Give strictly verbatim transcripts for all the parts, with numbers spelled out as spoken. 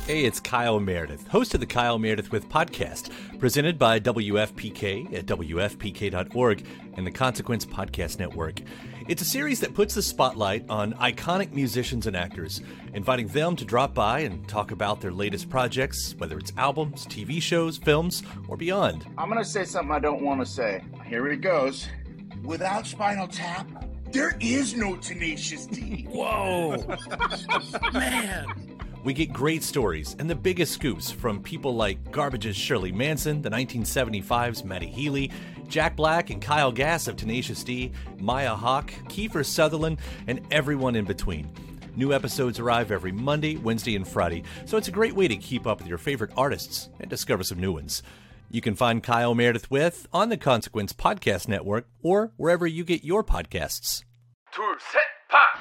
Hey, it's Kyle Meredith, host of the Kyle Meredith With podcast, presented by W F P K at W F P K dot org and the Consequence Podcast Network. It's a series that puts the spotlight on iconic musicians and actors, inviting them to drop by and talk about their latest projects, whether it's albums, T V shows, films, or beyond. I'm going to say something I don't want to say. Here it goes. Without Spinal Tap, there is no Tenacious D. Whoa! Man! We get great stories and the biggest scoops from people like Garbage's Shirley Manson, the nineteen seventy-five's Matty Healy, Jack Black and Kyle Gass of Tenacious D, Maya Hawke, Kiefer Sutherland, and everyone in between. New episodes arrive every Monday, Wednesday, and Friday, so it's a great way to keep up with your favorite artists and discover some new ones. You can find Kyle Meredith With on the Consequence Podcast Network or wherever you get your podcasts. Two, set, pop!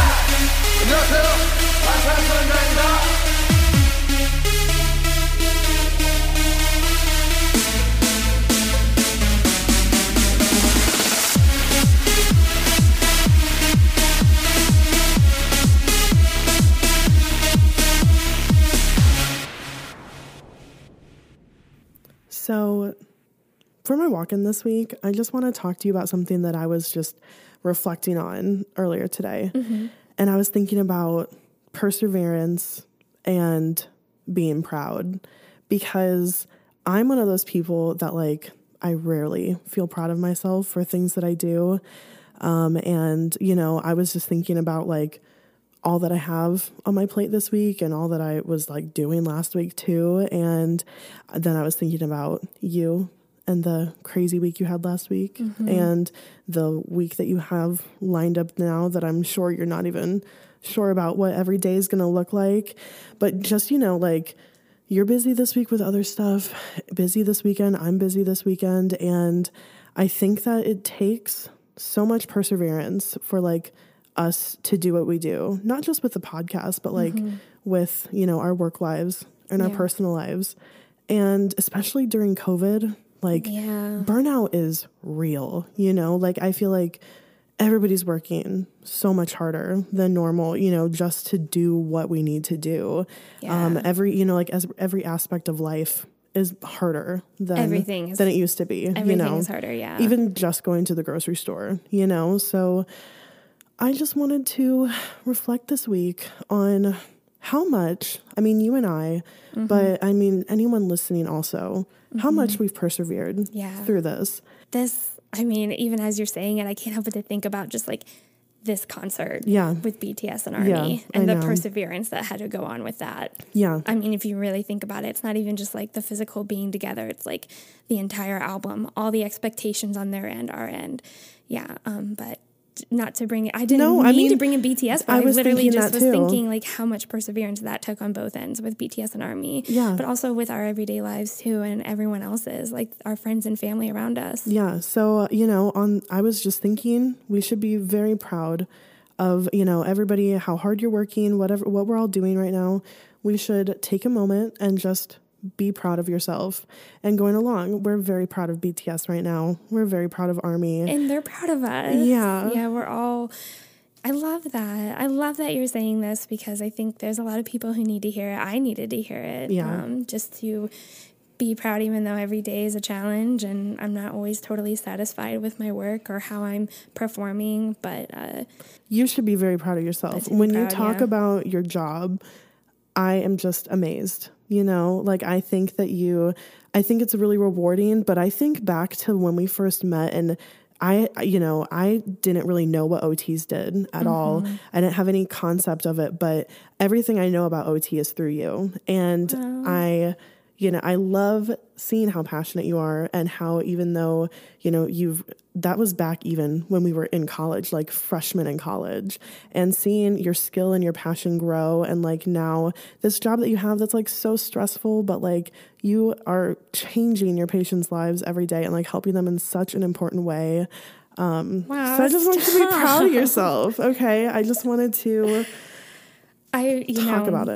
So, for my walk-in this week, I just want to talk to you about something that I was just reflecting on earlier today. Mm-hmm. And I was thinking about perseverance and being proud, because I'm one of those people that, like, I rarely feel proud of myself for things that I do. Um, and, you know, I was just thinking about, like, all that I have on my plate this week and all that I was, like, doing last week too. And then I was thinking about you and the crazy week you had last week, mm-hmm. and the week that you have lined up now that I'm sure you're not even sure about what every day is going to look like. But just, you know, like, you're busy this week with other stuff, busy this weekend, I'm busy this weekend. And I think that it takes so much perseverance for, like, us to do what we do, not just with the podcast, but like mm-hmm. with, you know, our work lives and our yeah. personal lives. And especially during COVID, like yeah. burnout is real, you know, like I feel like everybody's working so much harder than normal, you know, just to do what we need to do. Yeah. Um, every, you know, like as every aspect of life is harder than everything is, than it used to be. Everything you know? is harder. Yeah. Even just going to the grocery store, you know, so I just wanted to reflect this week on how much, I mean, you and I, mm-hmm. but I mean, anyone listening also, mm-hmm. how much we've persevered yeah. through this. This, I mean, even as you're saying it, I can't help but to think about just like this concert yeah. with B T S and ARMY yeah, and I the know. perseverance that had to go on with that. Yeah. I mean, if you really think about it, it's not even just like the physical being together. It's like the entire album, all the expectations on their end, our end. Yeah. Um, but not to bring it, I didn't no, mean I mean, to bring in B T S, but I, I literally just was too. thinking like how much perseverance that took on both ends with B T S and ARMY, yeah. but also with our everyday lives too, and everyone else's, like our friends and family around us. Yeah. So, uh, you know, on, I was just thinking we should be very proud of, you know, everybody, how hard you're working, whatever, what we're all doing right now. We should take a moment and just be proud of yourself and going along. We're very proud of B T S right now. We're very proud of ARMY. And they're proud of us. Yeah. Yeah, we're all, I love that. I love that you're saying this because I think there's a lot of people who need to hear it. I needed to hear it. Yeah. Um, just to be proud, even though every day is a challenge and I'm not always totally satisfied with my work or how I'm performing, but uh, you should be very proud of yourself. When proud, you talk yeah. about your job, I am just amazed. You know, like I think that you, I think it's really rewarding, but I think back to when we first met and I, you know, I didn't really know what O Ts did at mm-hmm. all. I didn't have any concept of it, but everything I know about O T is through you. And oh. I, you know, I love seeing how passionate you are and how even though, you know, you've, that was back even when we were in college, like freshmen in college, and seeing your skill and your passion grow. And like now this job that you have that's like so stressful, but like you are changing your patients' lives every day and like helping them in such an important way. Um, wow, so I just want you to be proud of yourself. Okay. I just wanted to I, you talk know, about it.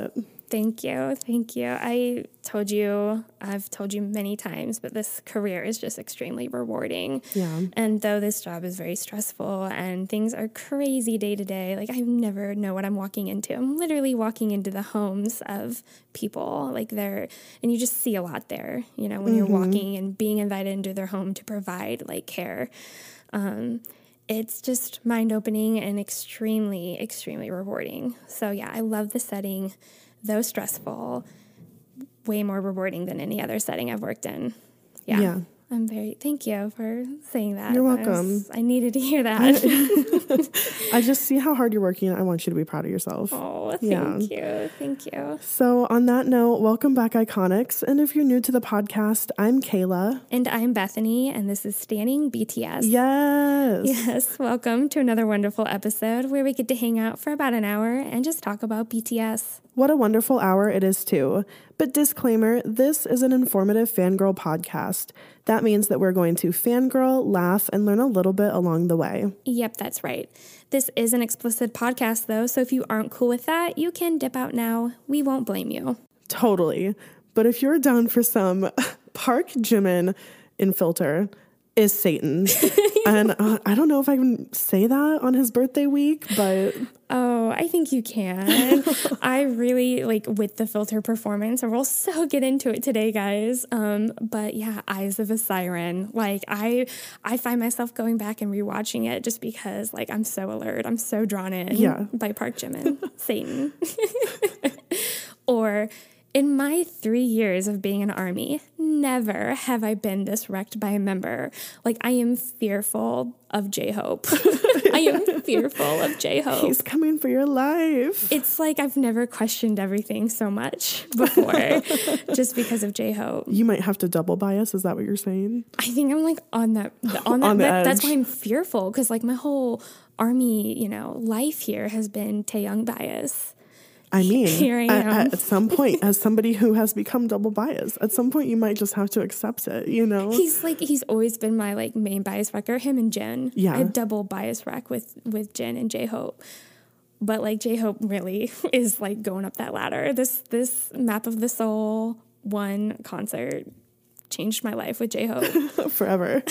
Thank you. Thank you. I told you, I've told you many times, but this career is just extremely rewarding. Yeah. And though this job is very stressful and things are crazy day to day, like I never know what I'm walking into. I'm literally walking into the homes of people, like they're, and you just see a lot there, you know, when mm-hmm. you're walking and being invited into their home to provide like care. Um, It's just mind-opening and extremely, extremely rewarding. So, yeah, I love the setting, though stressful, way more rewarding than any other setting I've worked in. Yeah. yeah. I'm very, thank you for saying that. You're welcome. I, was, I needed to hear that. I just see how hard you're working. I want you to be proud of yourself. Oh, thank yeah. you. Thank you. So on that note, welcome back, Iconics. And if you're new to the podcast, I'm Kayla. And I'm Bethany, and this is Standing B T S. Yes. Yes. Welcome to another wonderful episode where we get to hang out for about an hour and just talk about B T S. What a wonderful hour it is, too. But disclaimer, this is an informative fangirl podcast. That means that we're going to fangirl, laugh, and learn a little bit along the way. Yep, that's right. This is an explicit podcast, though, so if you aren't cool with that, you can dip out now. We won't blame you. Totally. But if you're down for some Park Jimin in Filter is Satan. And uh, I don't know if I can say that on his birthday week, but... Oh, I think you can. I really, like, with the Filter performance, and we'll so get into it today, guys. Um, but yeah, Eyes of a Siren. Like, I I find myself going back and rewatching it just because, like, I'm so alert. I'm so drawn in yeah. by Park Jimin, Satan. Or... in my three years of being in Army, never have I been this wrecked by a member. Like, I am fearful of J-Hope. I am fearful of J-Hope. He's coming for your life. It's like I've never questioned everything so much before just because of J-Hope. You might have to double bias. Is that what you're saying? I think I'm like on that. On that. on the that edge. That's why I'm fearful, because like my whole Army, you know, life here has been Taeyoung bias. I mean, Here I am. At, at some point, as somebody who has become double biased, at some point you might just have to accept it, you know? He's like, he's always been my like main bias wrecker, him and Jin. Yeah. I have double bias wreck with, with Jin and J-Hope. But like J-Hope really is like going up that ladder. This, this Map of the Soul one concert changed my life with J-Hope. Forever.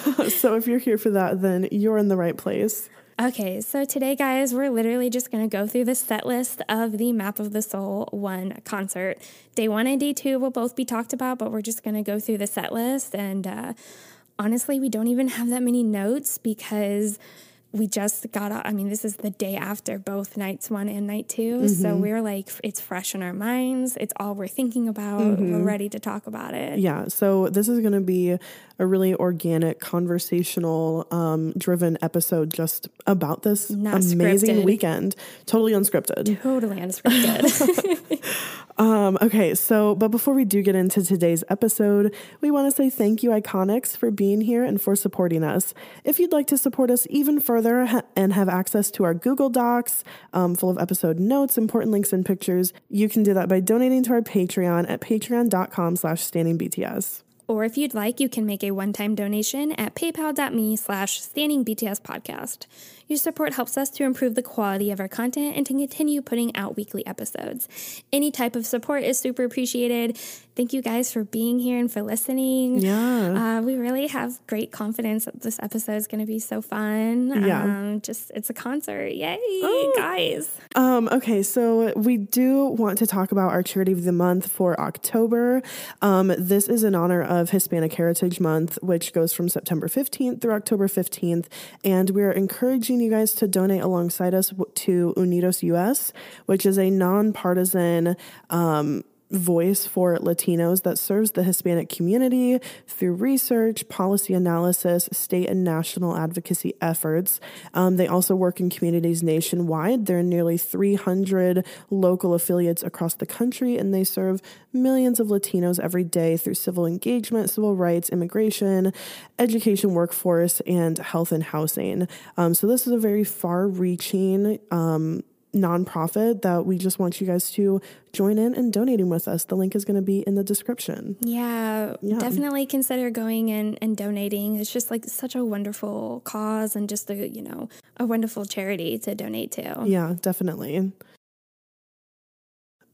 So if you're here for that, then you're in the right place. Okay, so today, guys, we're literally just going to go through the set list of the Map of the Soul one concert. Day one and day two will both be talked about, but we're just going to go through the set list. And uh, honestly, we don't even have that many notes because we just got out. I mean, this is the day after both nights one and night two. Mm-hmm. So we're like, it's fresh in our minds. It's all we're thinking about. Mm-hmm. We're ready to talk about it. Yeah. So this is going to be a really organic, conversational, um, driven episode just about this Not amazing scripted. weekend. Totally unscripted. Totally unscripted. um, okay. So, but before we do get into today's episode, we want to say thank you, Iconics, for being here and for supporting us. If you'd like to support us even further ha- and have access to our Google Docs um, full of episode notes, important links, and pictures, you can do that by donating to our Patreon at patreon.com slash standingbts. Or if you'd like, you can make a one-time donation at paypal.me slash standingbtspodcast. Your support helps us to improve the quality of our content and to continue putting out weekly episodes. Any type of support is super appreciated. Thank you guys for being here and for listening. Yeah. Uh, we really have great confidence that this episode is going to be so fun. Yeah. Um, just, it's a concert. Yay, oh. guys. Um, okay, so we do want to talk about our charity of the month for October. Um, this is in honor of Hispanic Heritage Month, which goes from September fifteenth through October fifteenth. And we're encouraging you guys to donate alongside us to Unidos U S, which is a nonpartisan um voice for Latinos that serves the Hispanic community through research, policy analysis, state and national advocacy efforts. Um, they also work in communities nationwide. There are nearly three hundred local affiliates across the country, and they serve millions of Latinos every day through civil engagement, civil rights, immigration, education, workforce, and health and housing. Um, so this is a very far-reaching um nonprofit that we just want you guys to join in and donating with us. The link is going to be in the description. Yeah, yeah, definitely consider going and, and donating. It's just like such a wonderful cause and just a, you know, a wonderful charity to donate to. Yeah, definitely.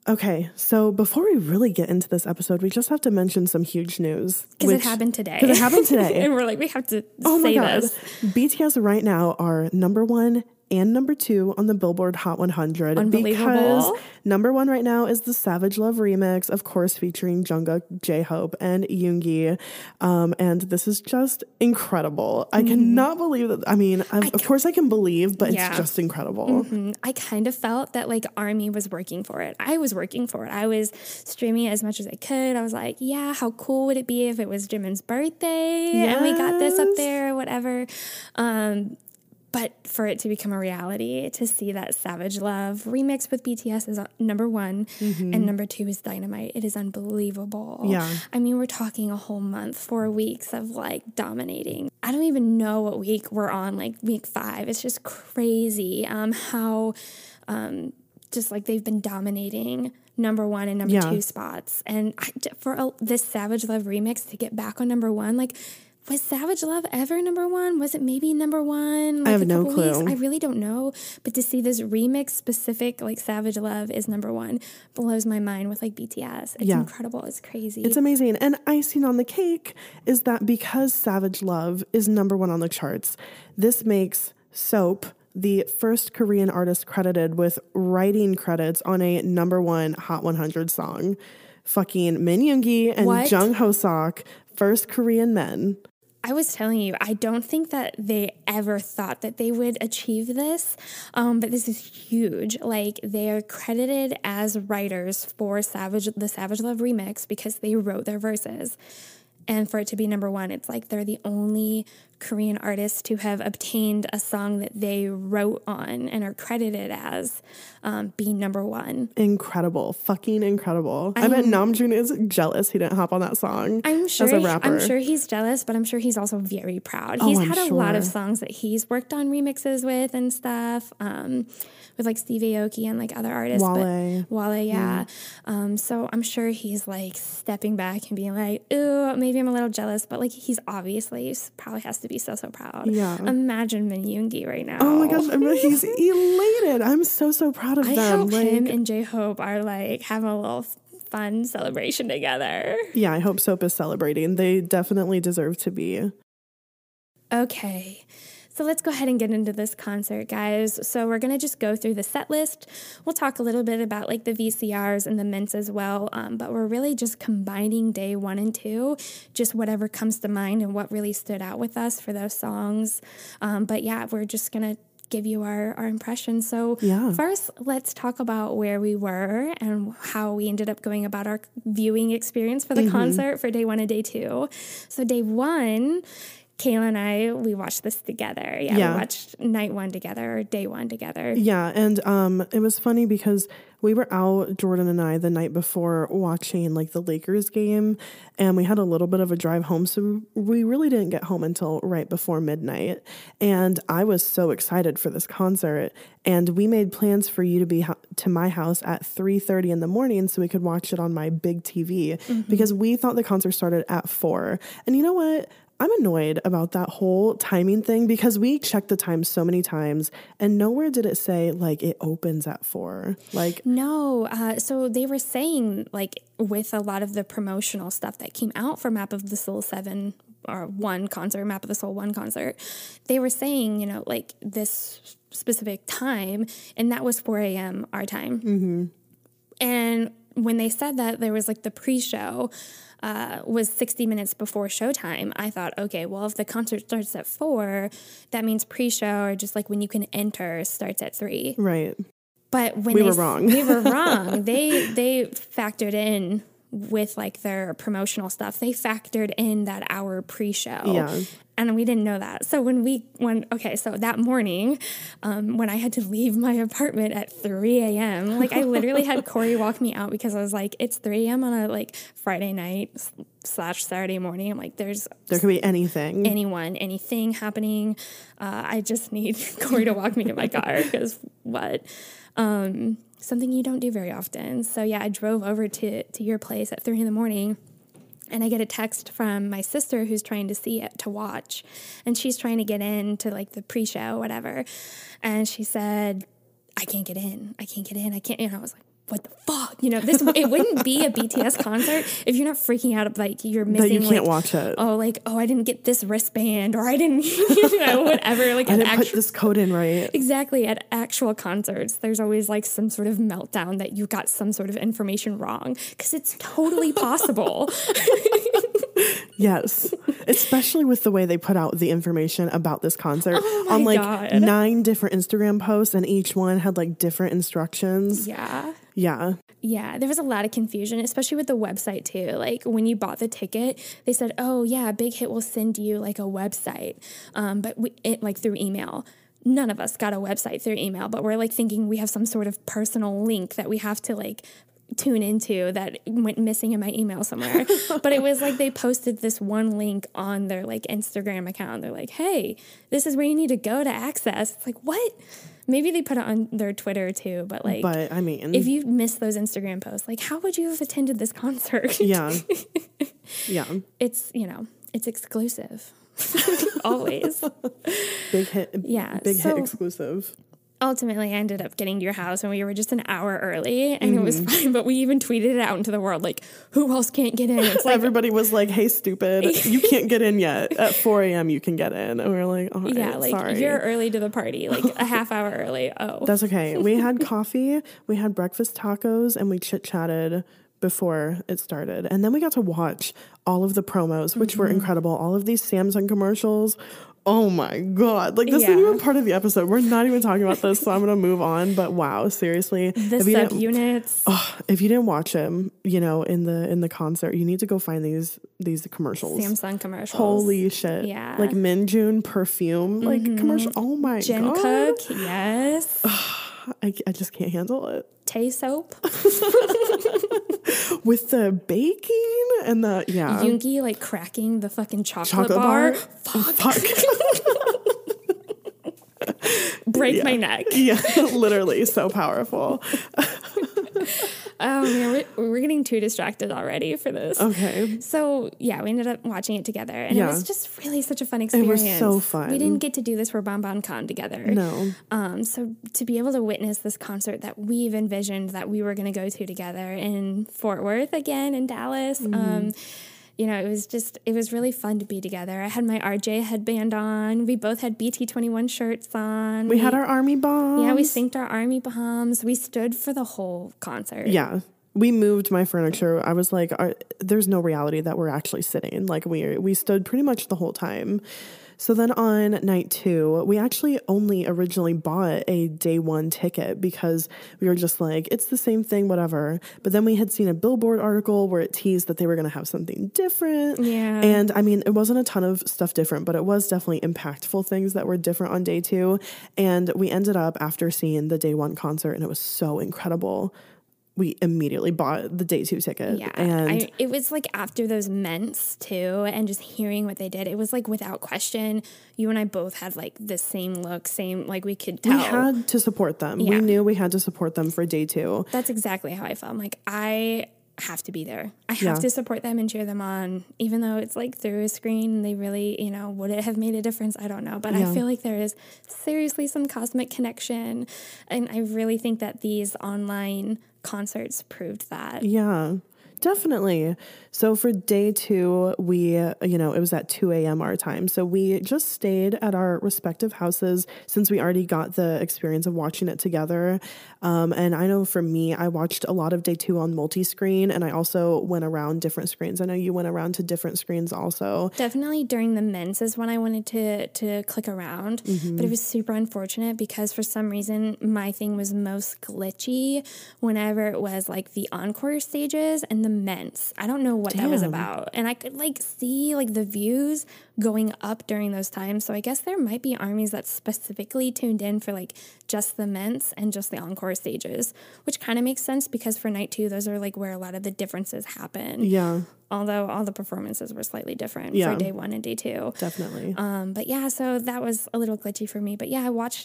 Okay, so before we really get into this episode, we just have to mention some huge news. Because it happened today. Because it happened today. And we're like, we have to oh say my God. this. B T S right now are number one and number two on the Billboard Hot one hundred. Unbelievable. Because number one right now is the Savage Love remix, of course, featuring Jungkook, J-Hope, and Yoongi. Um, and this is just incredible. I mm-hmm. cannot believe that. I mean, I, of course I can believe, but yeah. it's just incredible. Mm-hmm. I kind of felt that like ARMY was working for it. I was working for it. I was streaming it as much as I could. I was like, yeah, how cool would it be if it was Jimin's birthday yes. and we got this up there or whatever. Um, But for it to become a reality, to see that Savage Love remix with B T S is number one, mm-hmm. and number two is Dynamite. It is unbelievable. Yeah. I mean, we're talking a whole month, four weeks of like dominating. I don't even know what week we're on, like week five. It's just crazy um, how um, just like they've been dominating number one and number yeah. two spots. And I, for a, this Savage Love remix to get back on number one, like, was Savage Love ever number one? Was it maybe number one? Like I have a no couple clue. Weeks? I really don't know. But to see this remix specific, like Savage Love is number one, blows my mind with like B T S. It's yeah. incredible. It's crazy. It's amazing. And icing on the cake is that because Savage Love is number one on the charts, this makes Soap the first Korean artist credited with writing credits on a number one Hot one hundred song. Fucking Min Yoongi and What? Jung Ho-seok, first Korean men. I was telling you, I don't think that they ever thought that they would achieve this, um, but this is huge. Like, they are credited as writers for Savage, the Savage Love remix because they wrote their verses. And for it to be number one, it's like they're the only Korean artists to have obtained a song that they wrote on and are credited as um, being number one. Incredible. Fucking incredible. I'm, I bet Namjoon is jealous he didn't hop on that song I'm sure as a rapper. I'm sure he's jealous, but I'm sure he's also very proud. Oh, He's I'm had a sure. lot of songs that he's worked on remixes with and stuff. Um, with like Steve Aoki and like other artists. Wale. But Wale, yeah. Mm. Um, so I'm sure he's like stepping back and being like, ooh, maybe I'm a little jealous, but like he's obviously probably has to be so, so proud. Yeah. Imagine Min Yoongi right now. Oh my gosh, I mean, he's elated. I'm so, so proud of I them. hope like, him and J-Hope are like having a little fun celebration together. Yeah, I hope Soap is celebrating. They definitely deserve to be. Okay. So let's go ahead and get into this concert, guys. So we're going to just go through the set list. We'll talk a little bit about like the V C Rs and the mints as well, um, but we're really just combining day one and two, just whatever comes to mind and what really stood out with us for those songs. Um, but yeah, we're just going to give you our, our impressions. So yeah. first, let's talk about where we were and how we ended up going about our viewing experience for the mm-hmm. concert for day one and day two. So day one, Kayla and I, we watched this together. Yeah, yeah, we watched night one together, or day one together. Yeah, and um, it was funny because we were out, Jordan and I, the night before watching like the Lakers game, and we had a little bit of a drive home, so we really didn't get home until right before midnight. And I was so excited for this concert, and we made plans for you to be ho- to my house at three thirty in the morning so we could watch it on my big T V mm-hmm. because we thought the concert started at four. And you know what? I'm annoyed about that whole timing thing because we checked the time so many times and nowhere did it say like it opens at four. Like no, uh, so they were saying like with a lot of the promotional stuff that came out for Map of the Soul seven or one concert, Map of the Soul one concert, they were saying, you know, like this specific time, and that was four a.m. our time. Mm-hmm. And when they said that there was like the pre-show uh, was sixty minutes before showtime, I thought, okay, well, if the concert starts at four, that means pre-show or just like when you can enter starts at three. Right. But when we they, were wrong, we were wrong. They they factored in with like their promotional stuff. They factored in that hour pre-show. Yeah. And we didn't know that. So when we, when, okay, so that morning, um, when I had to leave my apartment at three a.m., like I literally had Corey walk me out because I was like, it's three a.m. on a like Friday night slash Saturday morning. I'm like, there's... There could be anything. Anyone, anything happening. Uh, I just need Corey to walk me to my car because what? Um, something you don't do very often. So yeah, I drove over to, to your place at three in the morning. And I get a text from my sister who's trying to see it to watch. And she's trying to get in to like the pre-show, whatever. And she said, I can't get in. I can't get in. I can't. And I was like, what the fuck? You know, this it wouldn't be a B T S concert if you're not freaking out, like you're missing. That you can't like, watch it. Oh, like oh, I didn't get this wristband, or I didn't, you know, whatever. Like I didn't actu- put this code in right. Exactly. At actual concerts, there's always like some sort of meltdown that you got some sort of information wrong, because it's totally possible. Yes, especially with the way they put out the information about this concert oh my on like God. nine different Instagram posts, and each one had like different instructions. Yeah. Yeah. Yeah, there was a lot of confusion, especially with the website too. Like when you bought the ticket, they said, "Oh yeah, Big Hit will send you like a website," um, but we, it, like through email. None of us got a website through email, but we're like thinking we have some sort of personal link that we have to like tune into that went missing in my email somewhere. But it was like they posted this one link on their like Instagram account. They're like, "Hey, this is where you need to go to access." It's like, what? Maybe they put it on their Twitter too, but like, but I mean, if you missed those Instagram posts, like, how would you have attended this concert? Yeah. Yeah. It's, you know, it's exclusive. Always. Big Hit. Yeah. Big so, Hit exclusive. Ultimately, I ended up getting to your house and we were just an hour early, and mm-hmm. it was fine, but we even tweeted it out into the world, like, who else can't get in? It's like, everybody was like, "Hey, stupid, you can't get in yet. At four a.m. you can get in." And we were like, "All right, yeah, like, sorry. You're early to the party, like a half hour early." Oh. That's okay. We had coffee, we had breakfast tacos, and we chit-chatted before it started. And then we got to watch all of the promos, which mm-hmm. were incredible. All of these Samsung commercials. Oh my God. Like, this yeah. isn't even part of the episode. We're not even talking about this, so I'm going to move on. But wow, seriously. The subunits. Oh, if you didn't watch them, you know, in the in the concert, you need to go find these these commercials. Samsung commercials. Holy shit. Yeah. Like Minjun perfume, like mm-hmm. commercial. Oh my Jin God. Cook, yes. I, I just can't handle it. Tay soap. With the baking and the, yeah. Yoongi, like, cracking the fucking chocolate, chocolate bar. bar. Fuck. Fuck. Break yeah. my neck. Yeah, literally. So powerful. Oh, man, we're, we're getting too distracted already for this. Okay. So, yeah, we ended up watching it together, and yeah. it was just really such a fun experience. It was so fun. We didn't get to do this for BonBon together. No. Um. So, to be able to witness this concert that we've envisioned that we were going to go to together in Fort Worth again, in Dallas, mm-hmm. um, you know, it was just, it was really fun to be together. I had my R J headband on. We both had B T twenty-one shirts on. We, we had our army bombs. Yeah, we synced our army bombs. We stood for the whole concert. Yeah. We moved my furniture. I was like, our, there's no reality that we're actually sitting. Like, we we stood pretty much the whole time. So then on night two, we actually only originally bought a day one ticket because we were just like, it's the same thing, whatever. But then we had seen a Billboard article where it teased that they were going to have something different. Yeah. And I mean, it wasn't a ton of stuff different, but it was definitely impactful things that were different on day two. And we ended up, after seeing the day one concert, and it was so incredible, we immediately bought the day two ticket. Yeah. And I, it was like after those Ments too, and just hearing what they did, it was like without question, you and I both had like the same look, same, like we could tell. We had to support them. Yeah. We knew we had to support them for day two. That's exactly how I felt. I'm like, I have to be there. I have yeah. to support them and cheer them on, even though it's like through a screen and they really, you know, would it have made a difference? I don't know. But yeah. I feel like there is seriously some cosmic connection. And I really think that these online concerts proved that. Yeah, definitely. So for day two, we, you know, it was at two a.m. our time. So we just stayed at our respective houses since we already got the experience of watching it together. Um, and I know for me, I watched a lot of day two on multi-screen, and I also went around different screens. I know you went around to different screens also. Definitely during the Ments is when I wanted to, to click around, mm-hmm. but it was super unfortunate because for some reason my thing was most glitchy whenever it was like the encore stages and the Ments. I don't know what Damn. that was about. And I could like see like the views going up during those times. So I guess there might be armies that specifically tuned in for like just the Ments and just the encore stages, which kind of makes sense because for night two, those are like where a lot of the differences happen. Yeah. Although all the performances were slightly different yeah. for day one and day two. Definitely. Um, but yeah, so that was a little glitchy for me. But yeah, I watched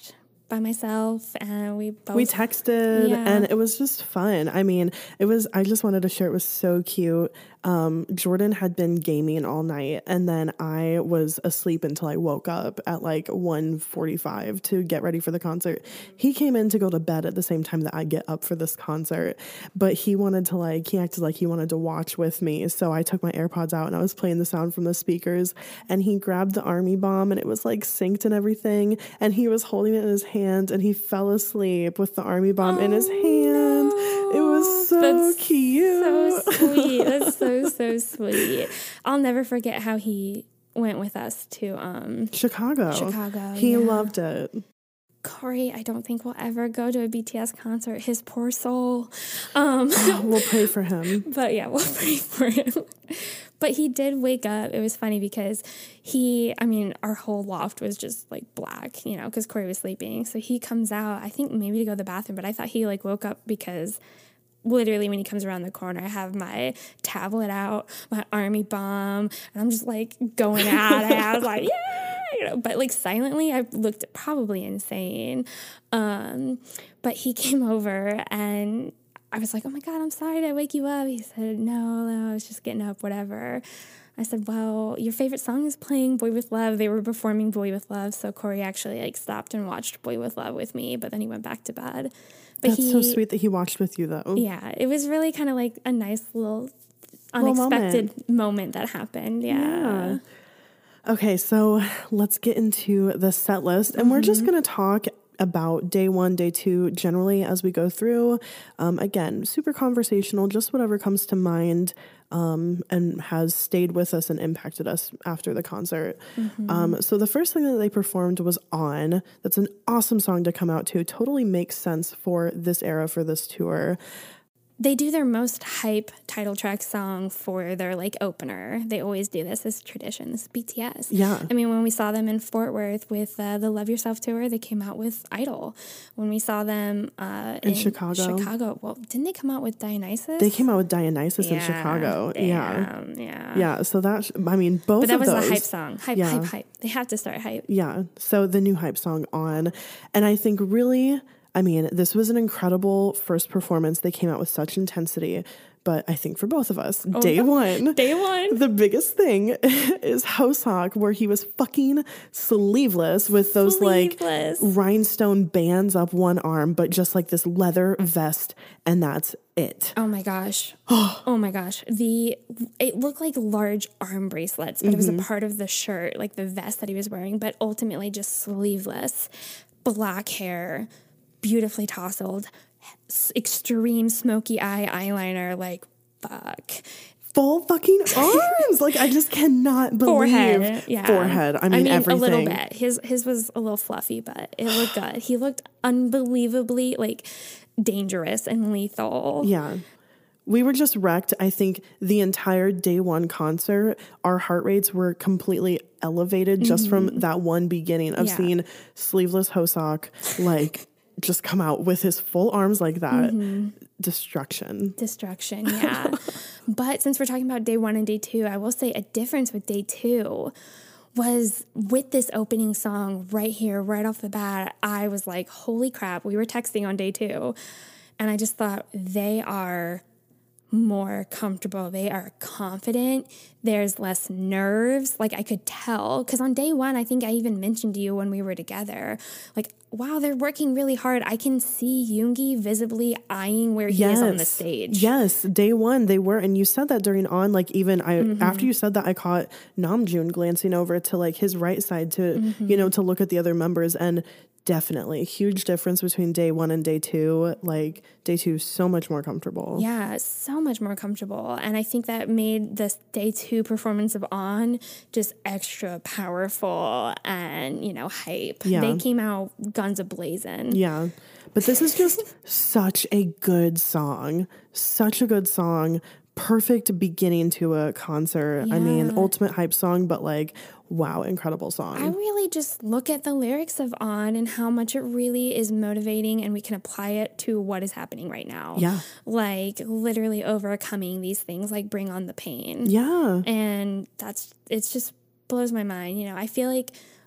by myself, and we both we texted yeah. and it was just fun. I mean, it was, I just wanted to share, it was so cute. Um, Jordan had been gaming all night, and then I was asleep until I woke up at like one forty-five to get ready for the concert. He came in to go to bed at the same time that I get up for this concert, but he wanted to like, he acted like he wanted to watch with me. So I took my AirPods out and I was playing the sound from the speakers, and he grabbed the army bomb and it was like synced and everything. And he was holding it in his hand and he fell asleep with the army bomb oh, in his hand. No. It was so That's cute. So sweet. That's so, so sweet. I'll never forget how he went with us to um, Chicago. Chicago. He yeah. loved it. Corey, I don't think will ever go to a B T S concert. His poor soul. Um, we'll pray for him. But yeah, we'll pray for him. But he did wake up. It was funny because he, I mean, our whole loft was just like black, you know, because Corey was sleeping. So he comes out, I think maybe to go to the bathroom, but I thought he like woke up because literally when he comes around the corner, I have my tablet out, my army bomb, and I'm just like going at it. I was like, yeah. You know, but like silently, I looked probably insane. Um, but he came over and I was like, oh my God, I'm sorry, did I wake you up? He said, no, no, I was just getting up, whatever. I said, well, your favorite song is playing, Boy With Love. They were performing Boy With Love. So Corey actually like stopped and watched Boy With Love with me, but then he went back to bed. But That's he, so sweet that he watched with you though. Yeah, it was really kind of like a nice little unexpected moment. moment that happened. Yeah. yeah. Okay, so let's get into the set list, and mm-hmm. we're just going to talk about day one, day two, generally as we go through. Um, again, super conversational, just whatever comes to mind um, and has stayed with us and impacted us after the concert. Mm-hmm. Um, so the first thing that they performed was On. That's an awesome song to come out to. Totally makes sense for this era, for this tour. They do their most hype title track song for their like opener. They always do this. This is tradition. This is B T S. Yeah. I mean, when we saw them in Fort Worth with uh, the Love Yourself tour, they came out with Idol. When we saw them uh, in, in Chicago, Chicago, well, didn't they come out with Dionysus? They came out with Dionysus yeah, in Chicago. Damn, yeah. Yeah. Yeah. So that, sh- I mean, both But that of was those, a hype song. Hype, yeah. hype, hype. They have to start hype. Yeah. So the new hype song On. And I think really, I mean, this was an incredible first performance. They came out with such intensity, but I think for both of us, oh, day one, day one, the biggest thing is Hoseok, where he was fucking sleeveless with those sleeveless. like rhinestone bands up one arm, but just like this leather vest, and that's it. Oh my gosh. Oh my gosh. The it looked like large arm bracelets, but mm-hmm. it was a part of the shirt, like the vest that he was wearing, but ultimately just sleeveless, black hair, beautifully tousled, extreme smoky eye eyeliner, like fuck. Full fucking arms. Like I just cannot believe. Forehead. Yeah. Forehead. I mean, I mean everything. A little bit. His his was a little fluffy, but it looked good. He looked unbelievably like dangerous and lethal. Yeah. We were just wrecked. I think the entire day one concert, our heart rates were completely elevated just mm-hmm. from that one beginning of yeah. seeing sleeveless Hoseok like just come out with his full arms like that. Mm-hmm. Destruction. Destruction, yeah. But since we're talking about day one and day two, I will say a difference with day two was with this opening song right here, right off the bat, I was like, holy crap, we were texting on day two. And I just thought they are more comfortable. They are confident. There's less nerves. Like I could tell, because on day one, I think I even mentioned to you when we were together, like, wow, they're working really hard. I can see Yoongi visibly eyeing where he yes. is on the stage. Yes, day one they were, and you said that during On, like even I mm-hmm. after you said that, I caught Namjoon glancing over to like his right side to mm-hmm. you know to look at the other members, and definitely huge difference between day one and day two. Like day two, so much more comfortable. Yeah, so much more comfortable, and I think that made this day two performance of On just extra powerful and you know hype. Yeah. They came out guns a-blazing. Yeah. But this is just such a good song. Such a good song. Perfect beginning to a concert. Yeah. I mean, ultimate hype song, but like, wow, incredible song. I really just look at the lyrics of On and how much it really is motivating, and we can apply it to what is happening right now. Yeah. Like literally overcoming these things, like bring on the pain. Yeah. And that's, it's just blows my mind. You know, I feel like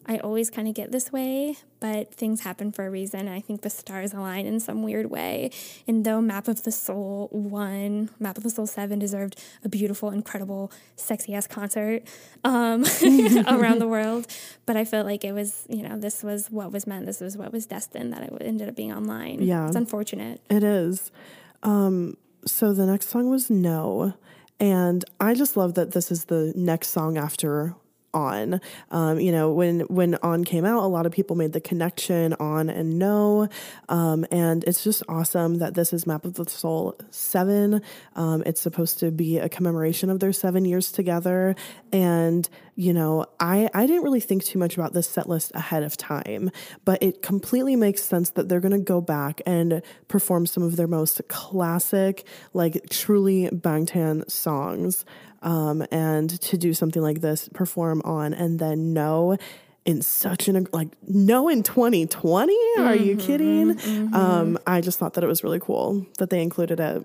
I always kind of get this way, but things happen for a reason. I think the stars align in some weird way. And though Map of the Soul won, Map of the Soul seven deserved a beautiful, incredible, sexy-ass concert um, around the world. But I felt like it was, you know, this was what was meant. This was what was destined, that it ended up being online. Yeah. It's unfortunate. It is. Um, so the next song was No. And I just love that this is the next song after On. Um, you know, when when On came out, a lot of people made the connection, On and No. Um, and it's just awesome that this is Map of the Soul seven. Um, it's supposed to be a commemoration of their seven years together. And, you know, I, I didn't really think too much about this set list ahead of time, but it completely makes sense that they're going to go back and perform some of their most classic, like truly Bangtan songs. Um, and to do something like this, perform On, and then No in such an, like, No in twenty twenty? Are mm-hmm, you kidding? Mm-hmm. Um, I just thought that it was really cool that they included it.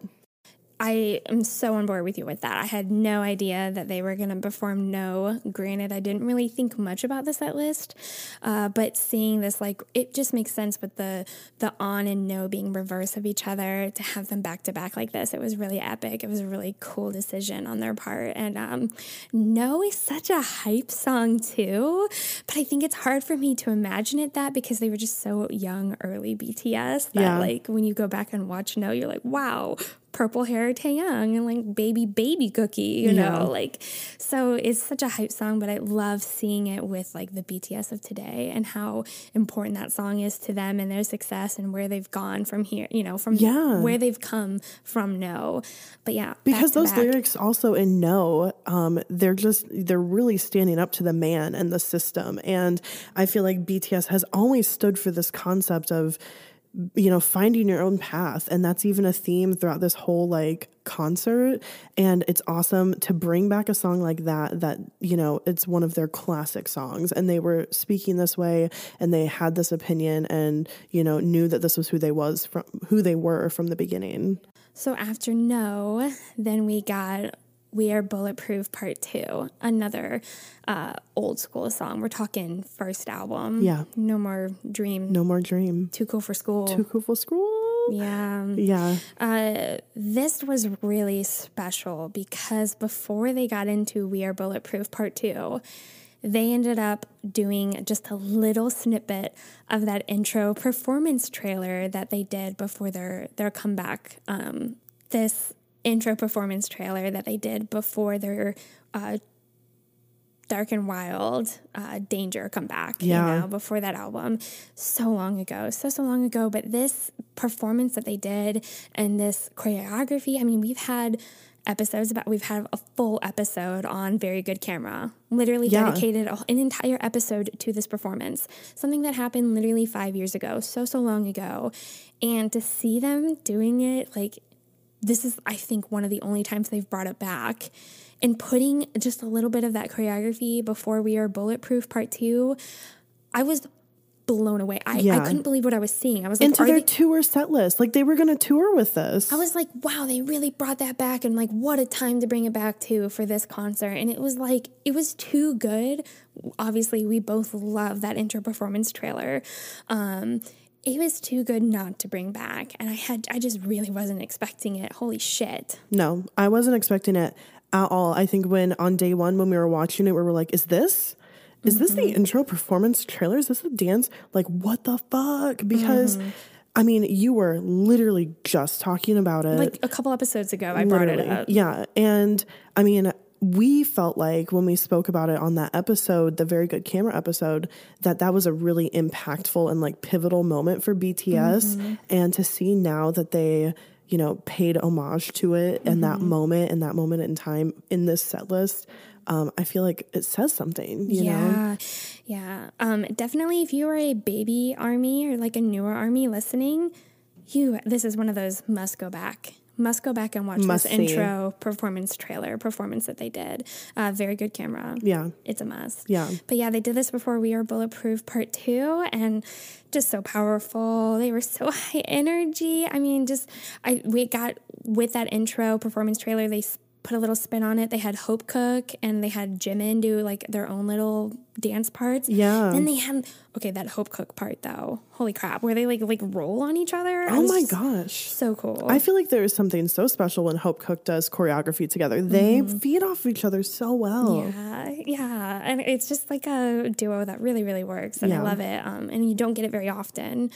I am so on board with you with that. I had no idea that they were going to perform No. Granted, I didn't really think much about the set list, uh, but seeing this, like, it just makes sense with the the On and No being reverse of each other, to have them back to back like this. It was really epic. It was a really cool decision on their part. And um, No is such a hype song too, but I think it's hard for me to imagine it that, because they were just so young, early B T S that yeah. like when you go back and watch No, you're like, wow, purple hair Taeyang and like baby baby Cookie, you know, yeah. like, so it's such a hype song, but I love seeing it with like the B T S of today and how important that song is to them and their success and where they've gone from here, you know, from yeah. where they've come from No. But yeah, because those back. lyrics also in No, um, they're just, they're really standing up to the man and the system. And I feel like B T S has always stood for this concept of, you know, finding your own path. And that's even a theme throughout this whole like concert. And it's awesome to bring back a song like that, that, you know, it's one of their classic songs. And they were speaking this way and they had this opinion and, you know, knew that this was who they was from who they were from the beginning. So after No, then we got We Are Bulletproof Part Two, another uh, old school song. We're talking first album. Yeah. No More Dream. No More Dream. Too Cool for School. Too Cool for School. Yeah. Yeah. Uh, this was really special because before they got into We Are Bulletproof Part Two, they ended up doing just a little snippet of that intro performance trailer that they did before their, their comeback. Um, this intro performance trailer that they did before their uh, Dark and Wild uh, Danger comeback, yeah. you know, before that album, so long ago, so, so long ago. But this performance that they did and this choreography, I mean, we've had episodes about, we've had a full episode on Very Good Camera, literally yeah. dedicated an entire episode to this performance, something that happened literally five years ago, so, so long ago. And to see them doing it, like, this is, I think, one of the only times they've brought it back. And putting just a little bit of that choreography before We Are Bulletproof Part Two, I was blown away. I, yeah. I couldn't believe what I was seeing. I was like, into their they- tour set list. Like, they were going to tour with this. I was like, wow, they really brought that back. And like, what a time to bring it back to for this concert. And it was like, it was too good. Obviously, we both love that intro performance trailer. Um, It was too good not to bring back. And I had, I just really wasn't expecting it. Holy shit. No, I wasn't expecting it at all. I think when on day one, when we were watching it, we were like, is this, is mm-hmm. this the intro performance trailer? Is this a dance? Like, what the fuck? Because mm-hmm. I mean, you were literally just talking about it. Like a couple episodes ago, I literally. brought it up. Yeah. And I mean, we felt like when we spoke about it on that episode, the Very Good Camera episode, that that was a really impactful and like pivotal moment for B T S. Mm-hmm. And to see now that they, you know, paid homage to it mm-hmm. and that moment and that moment in time in this set list, um, I feel like it says something, you yeah. know? Yeah. Um, definitely if you are a baby ARMY or like a newer ARMY listening, you, this is one of those must go back. Must go back and watch Must this see. intro performance trailer performance that they did. Uh, Very Good Camera. Yeah. It's a must. Yeah. But yeah, they did this before We Are Bulletproof Part Two, and just so powerful. They were so high energy. I mean, just, I we got, with that intro performance trailer, they put a little spin on it. They had Hope Cook and they had Jimin do like their own little dance parts. Yeah. Then they had, okay, that Hope Cook part though. Holy crap. Where they like like roll on each other. Oh my gosh. So cool. I feel like there is something so special when Hope Cook does choreography together. They mm-hmm. feed off of each other so well. Yeah. Yeah. And it's just like a duo that really, really works. And yeah. I love it. Um, and you don't get it very often.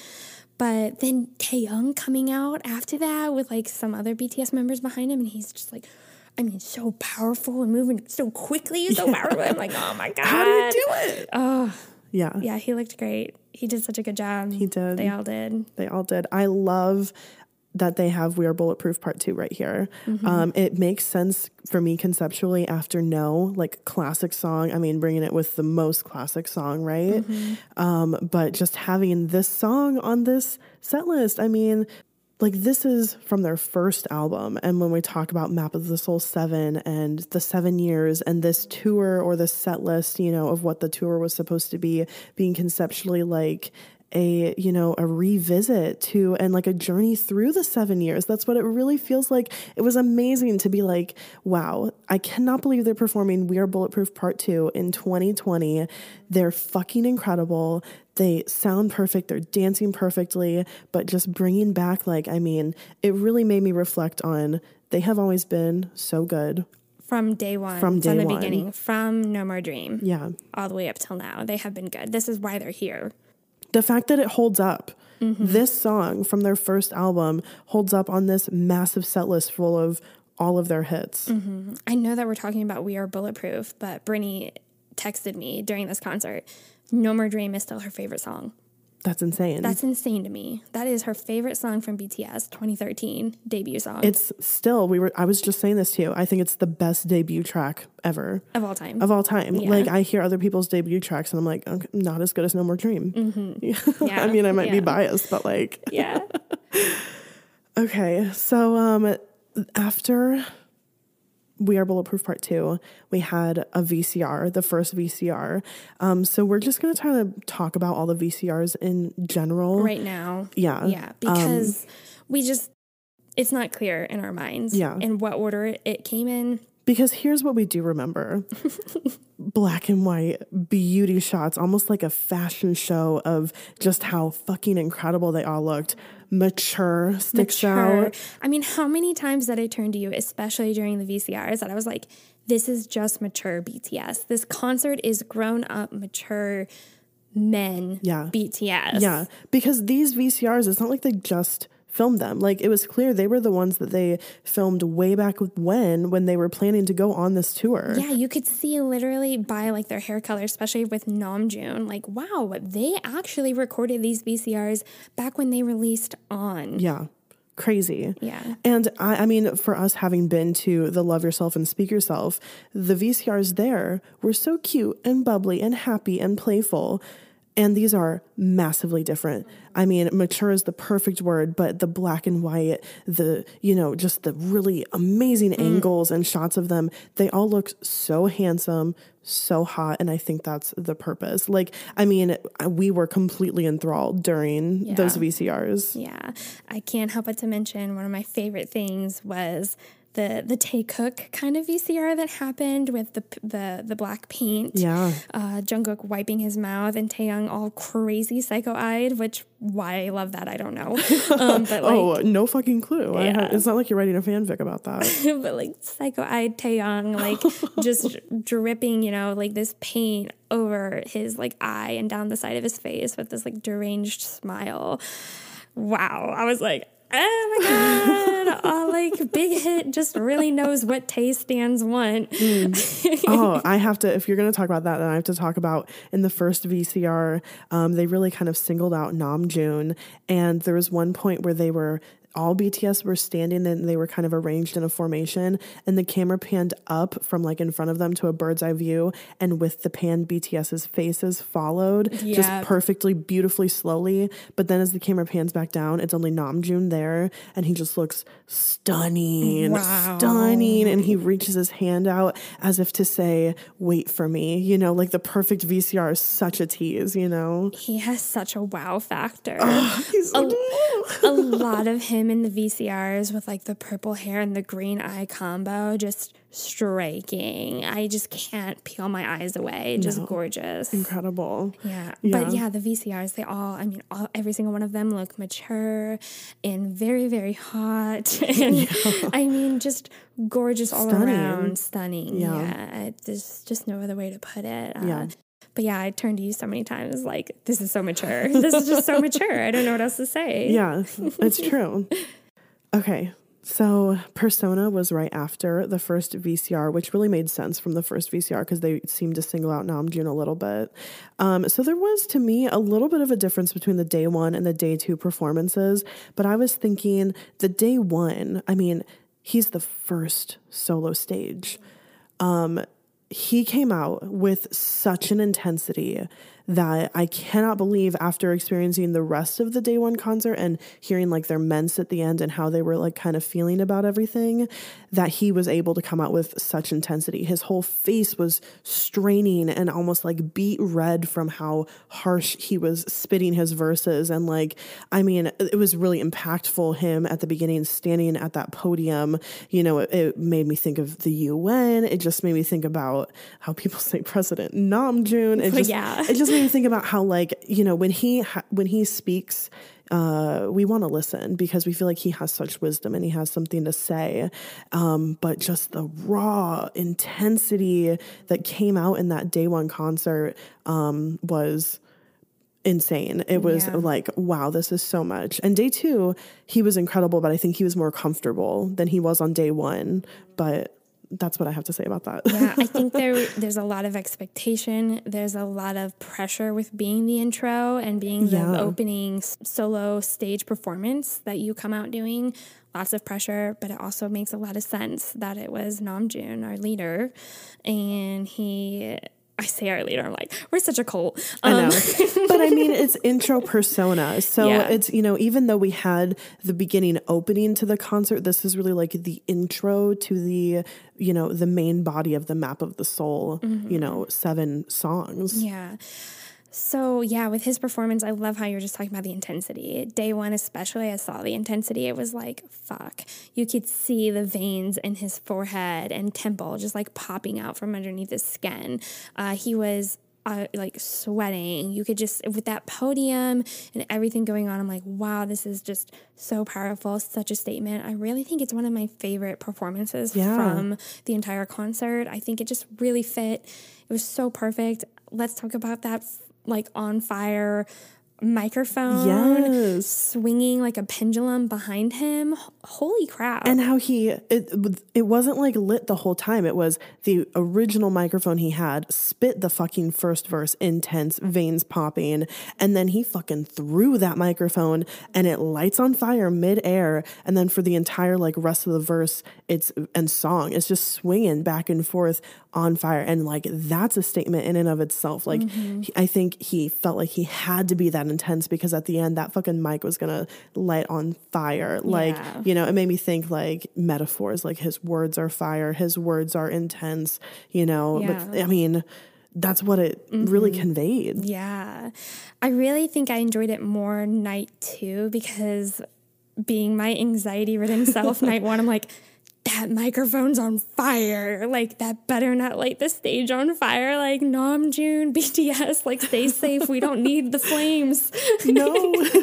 But then Taehyung coming out after that with like some other B T S members behind him. And he's just like, I mean, so powerful and moving so quickly, so yeah. powerful. I'm like, oh my God. How do you do it? Oh, yeah. Yeah, he looked great. He did such a good job. He did. They all did. They all did. I love that they have We Are Bulletproof Part two right here. Mm-hmm. Um, it makes sense for me conceptually after No, like classic song. I mean, bringing it with the most classic song, right? Mm-hmm. Um, but just having this song on this set list, I mean, like this is from their first album. And when we talk about Map of the Soul seven and the seven years and this tour or the set list, you know, of what the tour was supposed to be, being conceptually like a, you know, a revisit to and like a journey through the seven years. That's what it really feels like. It was amazing to be like, wow, I cannot believe they're performing We Are Bulletproof Part two in twenty twenty. They're fucking incredible. They sound perfect. They're dancing perfectly, but just bringing back, like, I mean, it really made me reflect on they have always been so good. From day one. From day from the one. beginning. From No More Dream. Yeah. All the way up till now. They have been good. This is why they're here. The fact that it holds up. Mm-hmm. This song from their first album holds up on this massive set list full of all of their hits. Mm-hmm. I know that we're talking about We Are Bulletproof, but Brittany texted me during this concert, No More Dream is still her favorite song. That's insane. That's insane to me. That is her favorite song from B T S, twenty thirteen debut song. It's still, we were, I was just saying this to you. I think it's the best debut track ever. Of all time. Of all time. Yeah. Like I hear other people's debut tracks and I'm like, okay, not as good as No More Dream. Mm-hmm. Yeah. I mean, I might yeah. be biased, but like. Yeah. Okay. So um, after We Are Bulletproof Part two, we had a V C R, the first V C R. Um, so we're just going to kind of talk about all the V C Rs in general. Right now. Yeah. Yeah, because um, we just, it's not clear in our minds yeah. in what order it came in. Because here's what we do remember. Black and white beauty shots, almost like a fashion show of just how fucking incredible they all looked. Mature sticks Mature. out. I mean, how many times did I turn to you, especially during the V C Rs, that I was like, this is just mature B T S. This concert is grown up, mature men yeah. B T S. Yeah, because these V C Rs, it's not like they just filmed them. Like it was clear they were the ones that they filmed way back when, when they were planning to go on this tour. Yeah, you could see literally by like their hair color, especially with Namjoon, like, wow, they actually recorded these V C Rs back when they released On. Yeah. Crazy. Yeah. And I, I mean, for us having been to the Love Yourself and Speak Yourself, the V C Rs there were so cute and bubbly and happy and playful. And these are massively different. I mean, mature is the perfect word, but the black and white, the, you know, just the really amazing mm. angles and shots of them, they all look so handsome, so hot. And I think that's the purpose. Like, I mean, we were completely enthralled during yeah. those V C Rs. Yeah. I can't help but to mention one of my favorite things was the the Taekook kind of V C R that happened with the the the black paint. Yeah. Uh, Jungkook wiping his mouth and Taehyung all crazy psycho-eyed, which why I love that, I don't know. Um, but like, oh, no fucking clue. Yeah. I ha- it's not like you're writing a fanfic about that. But like psycho-eyed Taehyung, like just dripping, you know, like this paint over his like eye and down the side of his face with this like deranged smile. Wow. I was like, oh my God, uh, like Big Hit just really knows what taste stands want. Mm. Oh, I have to, if you're going to talk about that, then I have to talk about in the first V C R, um, they really kind of singled out Namjoon. And there was one point where they were, all B T S were standing and they were kind of arranged in a formation and the camera panned up from like in front of them to a bird's eye view. And with the pan, BTS's faces followed yeah. just perfectly, beautifully, slowly. But then as the camera pans back down, it's only Namjoon there and he just looks stunning, wow. stunning. And he reaches his hand out as if to say, wait for me, you know, like the perfect V C R is such a tease, you know? He has such a wow factor. Oh, he's so a, a lot of him him in the V C Rs with like the purple hair and the green eye combo, just striking. I just can't peel my eyes away. Just no. gorgeous. Incredible. Yeah. yeah. But yeah, the V C Rs, they all, I mean, all, every single one of them look mature and very, very hot. And yeah. I mean, just gorgeous all Stunning. around. Stunning. Yeah. yeah. There's just no other way to put it. Uh, yeah. But yeah, I turned to you so many times like, this is so mature. This is just so mature. I don't know what else to say. Yeah, it's true. Okay. So Persona was right after the first V C R, which really made sense from the first V C R because they seemed to single out Namjoon a little bit. Um, so there was, to me, a little bit of a difference between the day one and the day two performances. But I was thinking the day one, I mean, he's the first solo stage. Um, he came out with such an intensity that I cannot believe after experiencing the rest of the day one concert and hearing like their ments at the end and how they were like kind of feeling about everything, that he was able to come out with such intensity. His whole face was straining and almost like beet red from how harsh he was spitting his verses. And like, I mean, it was really impactful, him at the beginning standing at that podium. You know, it, it made me think of the U N. It just made me think about how people say President Namjoon. It just, yeah. it just made me think about how, like, you know, when he ha- when he speaks, uh, we want to listen because we feel like he has such wisdom and he has something to say. Um, but just the raw intensity that came out in that day one concert um, was insane. It was yeah. like, wow, this is so much. And day two, he was incredible, but I think he was more comfortable than he was on day one. But that's what I have to say about that. Yeah, I think there there's a lot of expectation. There's a lot of pressure with being the intro and being the yeah. opening solo stage performance that you come out doing. Lots of pressure, but it also makes a lot of sense that it was Namjoon, our leader, and he... I say our leader, I'm like, we're such a cult. Um, I know. But I mean, it's intro persona. So yeah. it's, you know, even though we had the beginning opening to the concert, this is really like the intro to the, you know, the main body of the Map of the Soul, mm-hmm. you know, seven songs. Yeah. So, yeah, with his performance, I love how you were just talking about the intensity. Day one especially, I saw the intensity. It was like, fuck. You could see the veins in his forehead and temple just, like, popping out from underneath his skin. Uh, he was, uh, like, sweating. You could just, with that podium and everything going on, I'm like, wow, this is just so powerful, such a statement. I really think it's one of my favorite performances yeah. from the entire concert. I think it just really fit. It was so perfect. Let's talk about that like on fire microphone yes. swinging like a pendulum behind him. Holy crap. And how he it it wasn't like lit the whole time. It was the original microphone he had, spit the fucking first verse, intense, veins popping, and then he fucking threw that microphone and it lights on fire midair, and then for the entire like rest of the verse it's and song it's just swinging back and forth on fire. And like that's a statement in and of itself. Like mm-hmm. he, I think he felt like he had to be that intense because at the end that fucking mic was gonna light on fire. Like yeah. you know, it made me think like metaphors, like his words are fire, his words are intense, you know. Yeah. But I mean, that's what it mm-hmm. really conveyed. Yeah. I really think I enjoyed it more night two because being my anxiety ridden self, night one, I'm like, that microphone's on fire. Like, that better not light the stage on fire. Like, Namjoon, B T S, like, stay safe. We don't need the flames. No.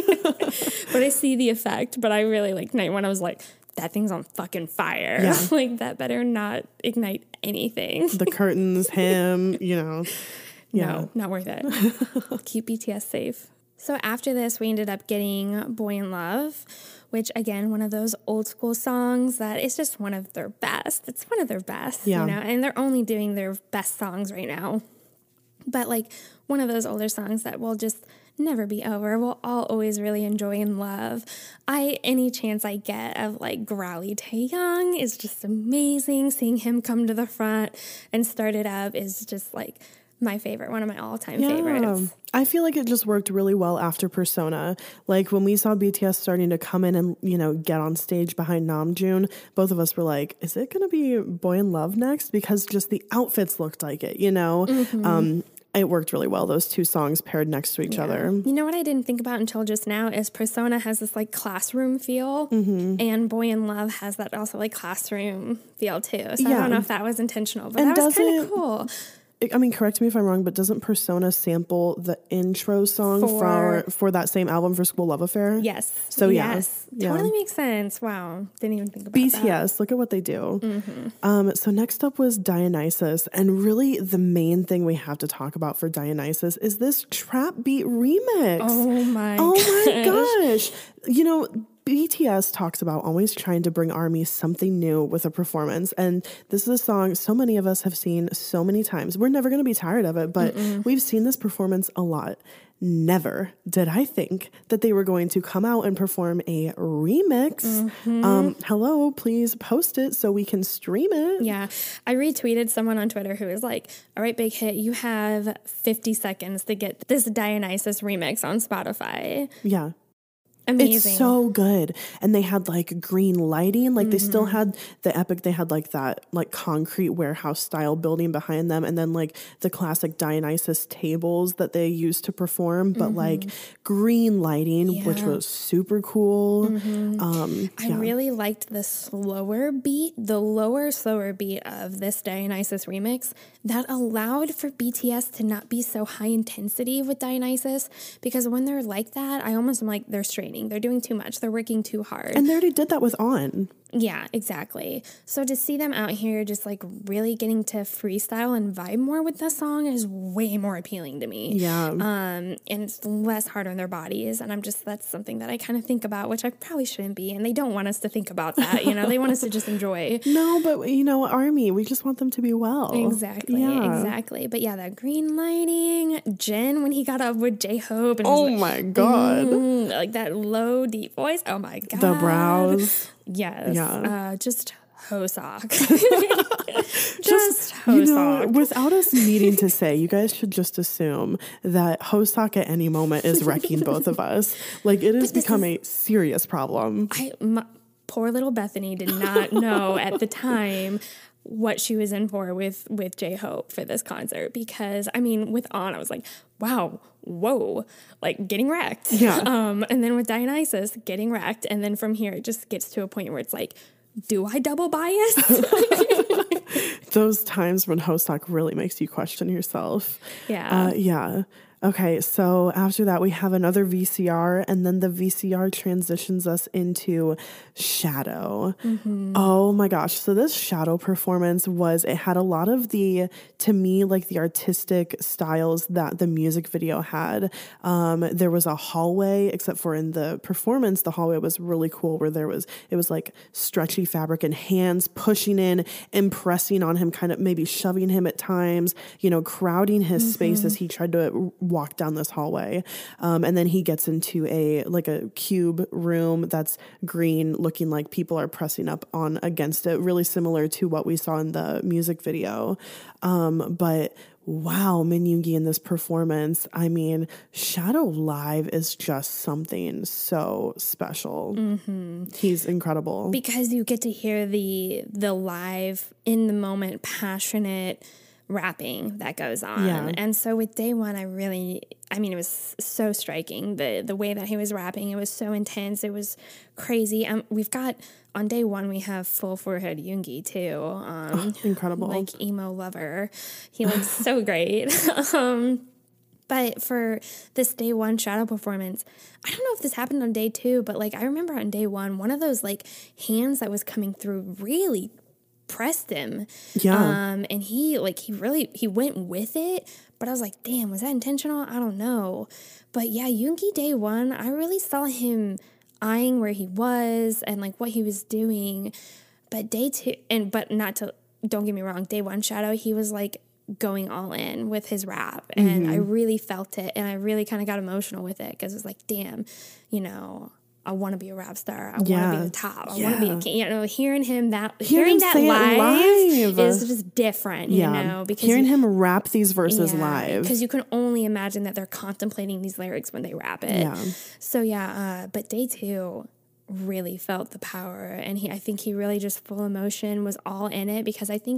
But I see the effect. But I really, like, night one, I was like, that thing's on fucking fire. Yeah. Like, that better not ignite anything. The curtains, him, you know. Yeah. No, not worth it. Keep B T S safe. So after this, we ended up getting Boy in Love, which, again, one of those old school songs that is just one of their best. It's one of their best, yeah. you know, and they're only doing their best songs right now. But, like, one of those older songs that will just never be over. We'll all always really enjoy and love. I, any chance I get of, like, growly Taeyang is just amazing. Seeing him come to the front and start it up is just, like, my favorite, one of my all-time yeah. favorites. I feel like it just worked really well after Persona. Like when we saw B T S starting to come in and, you know, get on stage behind Namjoon, both of us were like, is it going to be Boy in Love next? Because just the outfits looked like it, you know? Mm-hmm. Um, it worked really well. Those two songs paired next to each yeah. other. You know what I didn't think about until just now is Persona has this like classroom feel, mm-hmm. and Boy in Love has that also like classroom feel too. So yeah. I don't know if that was intentional, but and that was kind of cool. I mean, correct me if I'm wrong, but doesn't Persona sample the intro song for for, for that same album for School Love Affair? Yes. So yeah, yes, totally yeah. makes sense. Wow, didn't even think about B T S, that. B T S, look at what they do. Mm-hmm. Um, so next up was Dionysus, and really the main thing we have to talk about for Dionysus is this trap beat remix. Oh my! Oh gosh. my gosh! You know, B T S talks about always trying to bring ARMY something new with a performance. And this is a song so many of us have seen so many times. We're never going to be tired of it, but Mm-mm. we've seen this performance a lot. Never did I think that they were going to come out and perform a remix. Mm-hmm. Um, hello, please post it so we can stream it. Yeah. I retweeted someone on Twitter who was like, all right, Big Hit, you have fifty seconds to get this Dionysus remix on Spotify. Yeah. Amazing. It's so good. And they had like green lighting. Like mm-hmm. they still had the epic. They had like that like concrete warehouse style building behind them. And then like the classic Dionysus tables that they used to perform. But mm-hmm. like green lighting, yeah. which was super cool. Mm-hmm. Um, I yeah. really liked the slower beat, the lower, slower beat of this Dionysus remix that allowed for B T S to not be so high intensity with Dionysus. Because when they're like that, I almost am like, they're straining. They're doing too much. They're working too hard. And they already did that with On. Yeah, exactly. So to see them out here just like really getting to freestyle and vibe more with this song is way more appealing to me. Yeah. Um, and it's less hard on their bodies. And I'm just, that's something that I kind of think about, which I probably shouldn't be. And they don't want us to think about that. You know, they want us to just enjoy. No, but you know, ARMY, we just want them to be well. Exactly. Yeah. Exactly. But yeah, that green lighting, Jin, when he got up with J-Hope. And oh like, my God. Mm, like that low, deep voice. Oh my God. The brows. Yes. Yeah. Uh, just Hoseok. just, just Hoseok. You know, without us needing to say, you guys should just assume that Hoseok at any moment is wrecking both of us. Like, it has become is, a serious problem. I, my, poor little Bethany did not know at the time what she was in for with, with J-Hope for this concert. Because, I mean, with On, I was like, wow, whoa, like getting wrecked. Yeah. Um, and then with Dionysus, getting wrecked. And then from here, it just gets to a point where it's like, do I double bias? Those times when Hoseok really makes you question yourself. Yeah. Uh, yeah. Okay, so after that, we have another V C R, and then the V C R transitions us into Shadow. Mm-hmm. Oh my gosh. So this Shadow performance was, it had a lot of the, to me, like the artistic styles that the music video had. Um, there was a hallway, except for in the performance, the hallway was really cool where there was, it was like stretchy fabric and hands pushing in and pressing on him, kind of maybe shoving him at times, you know, crowding his mm-hmm. space as he tried to walk down this hallway. Um, and then he gets into a, like a cube room that's green, looking like people are pressing up on against it, really similar to what we saw in the music video. Um, but wow, Min Yoongi in this performance, I mean, Shadow live is just something so special. Mm-hmm. He's incredible. Because you get to hear the the live, in the moment, passionate rapping that goes on. Yeah. And so with Day One, I really, I mean, it was so striking. The the way that he was rapping, it was so intense. It was crazy. Um, we've got, on Day One, we have full forehead Yoongi too. Um, oh, incredible. Like emo lover. He looks so great. um, but for this Day One Shadow performance, I don't know if this happened on Day Two, but like I remember on Day One, one of those like hands that was coming through really pressed him. Yeah. Um, and he like he really he went with it, but I was like, damn, was that intentional? I don't know. But yeah, Yoongi Day One, I really saw him eyeing where he was and like what he was doing. But Day Two, and but not to, don't get me wrong, Day One Shadow, he was like going all in with his rap, and mm-hmm. I really felt it, and I really kind of got emotional with it because it was like, damn, you know, I want to be a rap star. I yeah. want to be the top. I yeah. want to be a king. You know, hearing him that, hearing, hearing that live, live is just different. Yeah. You know, because hearing you, him rap these verses yeah, live, because you can only imagine that they're contemplating these lyrics when they rap it. Yeah. So yeah, uh, but Day Two really felt the power, and he, I think he really just full emotion was all in it, because I think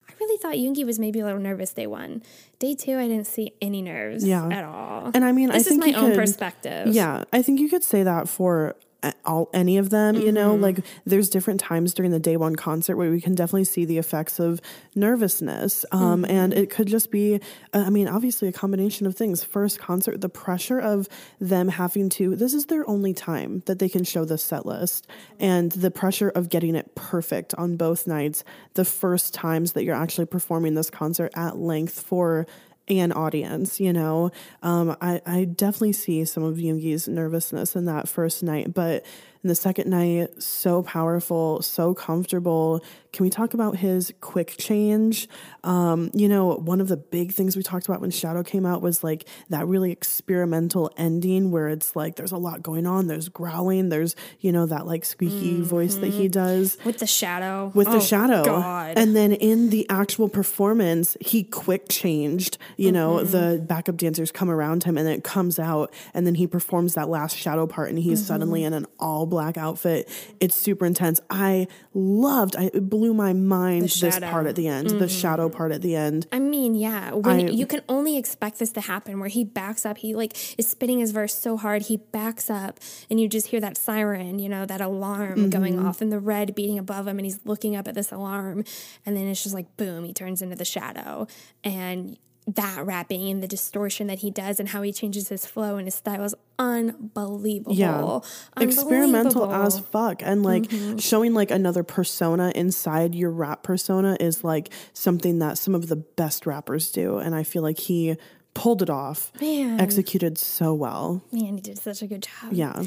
I really thought Yoongi was maybe a little nervous day one. Day two, I didn't see any nerves yeah. at all. And I mean, this I think is my own could, perspective. Yeah, I think you could say that for all any of them, mm-hmm. you know, like there's different times during the day one concert where we can definitely see the effects of nervousness. Um, mm-hmm. And it could just be, uh, I mean, obviously a combination of things. First concert, the pressure of them having to, this is their only time that they can show this set list, and the pressure of getting it perfect on both nights. The first times that you're actually performing this concert at length for an audience, you know, um, I, I definitely see some of Yoongi's nervousness in that first night, but in the second night, so powerful, so comfortable. Can we talk about his quick change? Um, you know, one of the big things we talked about when Shadow came out was like that really experimental ending where it's like there's a lot going on. There's growling. There's, you know, that like squeaky mm-hmm. voice that he does. With the shadow. With oh, the shadow. God. And then in the actual performance, he quick changed. You mm-hmm. know, the backup dancers come around him and it comes out, and then he performs that last shadow part and he's mm-hmm. suddenly in an all black outfit. It's super intense. I loved, I, it blew my mind this part at the end, mm-hmm. the shadow part at the end. I mean, yeah, when I, you can only expect this to happen where he backs up, he like is spitting his verse so hard, he backs up and you just hear that siren, you know, that alarm mm-hmm. going off and the red beating above him and he's looking up at this alarm and then it's just like, boom, he turns into the shadow. And that rapping and the distortion that he does and how he changes his flow and his style is unbelievable. Yeah. Unbelievable. Experimental as fuck. And like mm-hmm. showing like another persona inside your rap persona is like something that some of the best rappers do. And I feel like he pulled it off. Man. Executed so well. Man, he did such a good job. Yeah.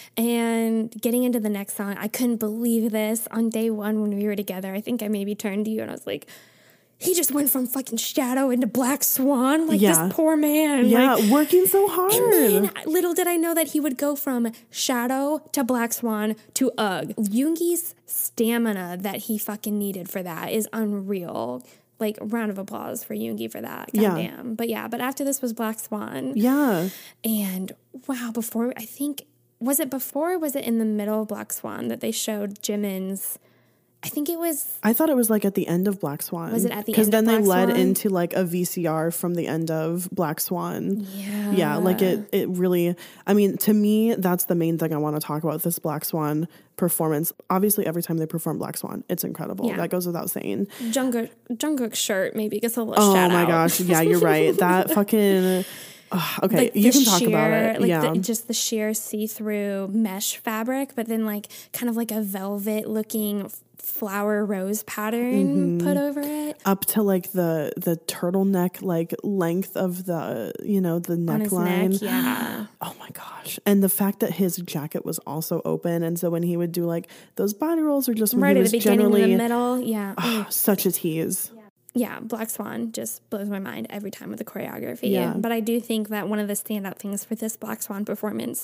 And getting into the next song, I couldn't believe this. On day one when we were together, I think I maybe turned to you and I was like, he just went from fucking Shadow into Black Swan. Like, yeah. this poor man. Yeah, like, working so hard. And then, little did I know that he would go from Shadow to Black Swan to Ugg. Yoongi's stamina that he fucking needed for that is unreal. Like, round of applause for Yoongi for that. Goddamn. Yeah. But yeah, but after this was Black Swan. Yeah. And wow, before, I think, was it before or was it in the middle of Black Swan that they showed Jimin's? I think it was... I thought it was like at the end of Black Swan. Was it at the end of Black Swan? Because then they led into like a V C R from the end of Black Swan. Yeah. Yeah, like it it really... I mean, to me, that's the main thing I want to talk about with this Black Swan performance. Obviously, every time they perform Black Swan, it's incredible. Yeah. That goes without saying. Jungkook, Jungkook's shirt maybe gets a little oh shout out. Oh my gosh, yeah, you're right. That fucking... Uh, okay, like you can sheer, talk about it. Like yeah. the, just the sheer see-through mesh fabric, but then like kind of like a velvet-looking flower rose pattern mm-hmm. put over it. Up to like the the turtleneck like length of the, you know, the neckline. Neck, yeah. Oh my gosh. And the fact that his jacket was also open. And so when he would do like those body rolls or just when right he was at the beginning generally, in the middle. Yeah. Oh, such a tease. Yeah. Yeah, Black Swan just blows my mind every time with the choreography. Yeah. But I do think that one of the standout things for this Black Swan performance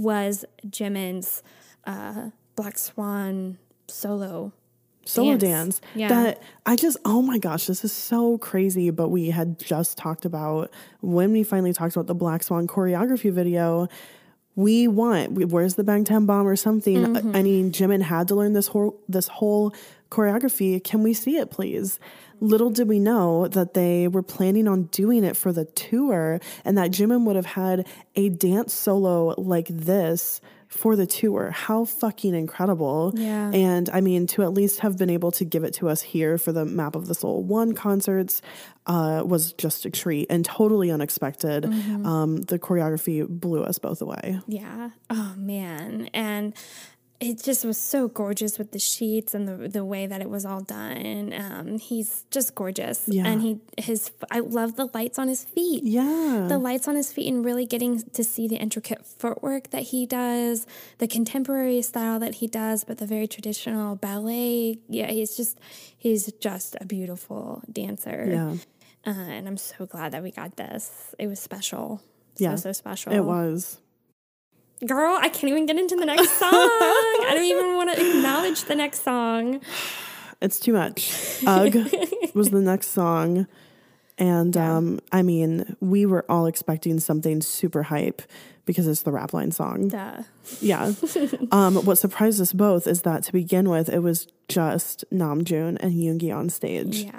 was Jimin's uh, Black Swan solo Solo dance. dance. Yeah. That I just, oh my gosh, this is so crazy. But we had just talked about, when we finally talked about the Black Swan choreography video, we want, where's the Bangtan Bomb or something? Mm-hmm. I mean, Jimin had to learn this whole, this whole choreography. Can we see it, please? Little did we know that they were planning on doing it for the tour and that Jimin would have had a dance solo like this for the tour. How fucking incredible. Yeah. And I mean, to at least have been able to give it to us here for the Map of the Soul one concerts uh, was just a treat and totally unexpected. Mm-hmm. Um, the choreography blew us both away. Yeah. Oh, man. And it just was so gorgeous with the sheets and the the way that it was all done. Um, he's just gorgeous. Yeah. And he his I love the lights on his feet. Yeah. The lights on his feet and really getting to see the intricate footwork that he does, the contemporary style that he does, but the very traditional ballet. Yeah, he's just he's just a beautiful dancer. Yeah. Uh, and I'm so glad that we got this. It was special. Yeah. So, so special. It was. Girl, I can't even get into the next song. I don't even want to acknowledge the next song. It's too much. Ugh was the next song. And, yeah. um, I mean, we were all expecting something super hype because it's the rap line song. Duh. Yeah. um, what surprised us both is that to begin with, it was just Namjoon and Yoongi on stage. Yeah.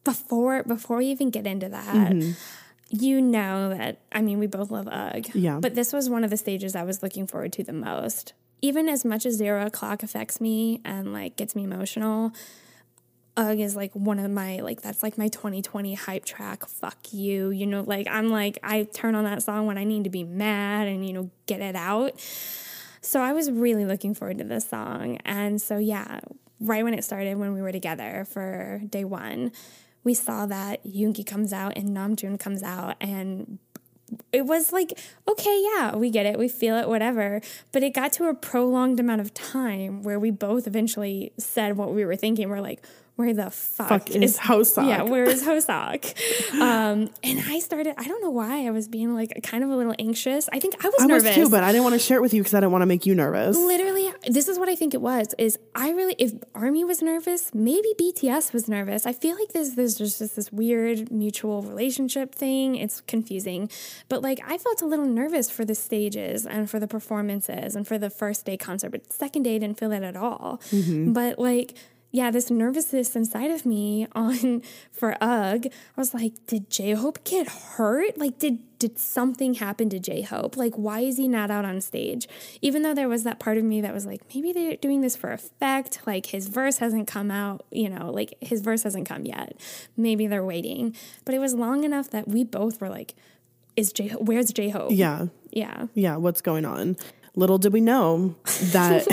before before we even get into that, mm-hmm. you know that, I mean, we both love UGG. Yeah. But this was one of the stages I was looking forward to the most. Even as much as Zero O'Clock affects me and, like, gets me emotional, UGG is, like, one of my, like, that's, like, my twenty twenty hype track. Fuck you. You know, like, I'm, like, I turn on that song when I need to be mad and, you know, get it out. So I was really looking forward to this song. And so, yeah, right when it started, when we were together for day one, we saw that Yoongi comes out and Namjoon comes out, and it was like, okay, yeah, we get it, we feel it, whatever. But it got to a prolonged amount of time where we both eventually said what we were thinking. We're like, where the fuck, fuck is, is Hoseok? Yeah, where is Hoseok? um, and I started, I don't know why I was being like kind of a little anxious. I think I was I nervous. I was too, but I didn't want to share it with you because I didn't want to make you nervous. Literally, this is what I think it was, is I really, if ARMY was nervous, maybe B T S was nervous. I feel like there's, there's just this weird mutual relationship thing. It's confusing. But like, I felt a little nervous for the stages and for the performances and for the first day concert, but second day I didn't feel that at all. Mm-hmm. But like, yeah, this nervousness inside of me on for UGG, I was like, did J-Hope get hurt? Like, did did something happen to J-Hope? Like, why is he not out on stage? Even though there was that part of me that was like, maybe they're doing this for effect. Like, his verse hasn't come out, you know, like, his verse hasn't come yet. Maybe they're waiting. But it was long enough that we both were like, is J-Hope, where's J-Hope? Yeah. Yeah. Yeah, what's going on? Little did we know that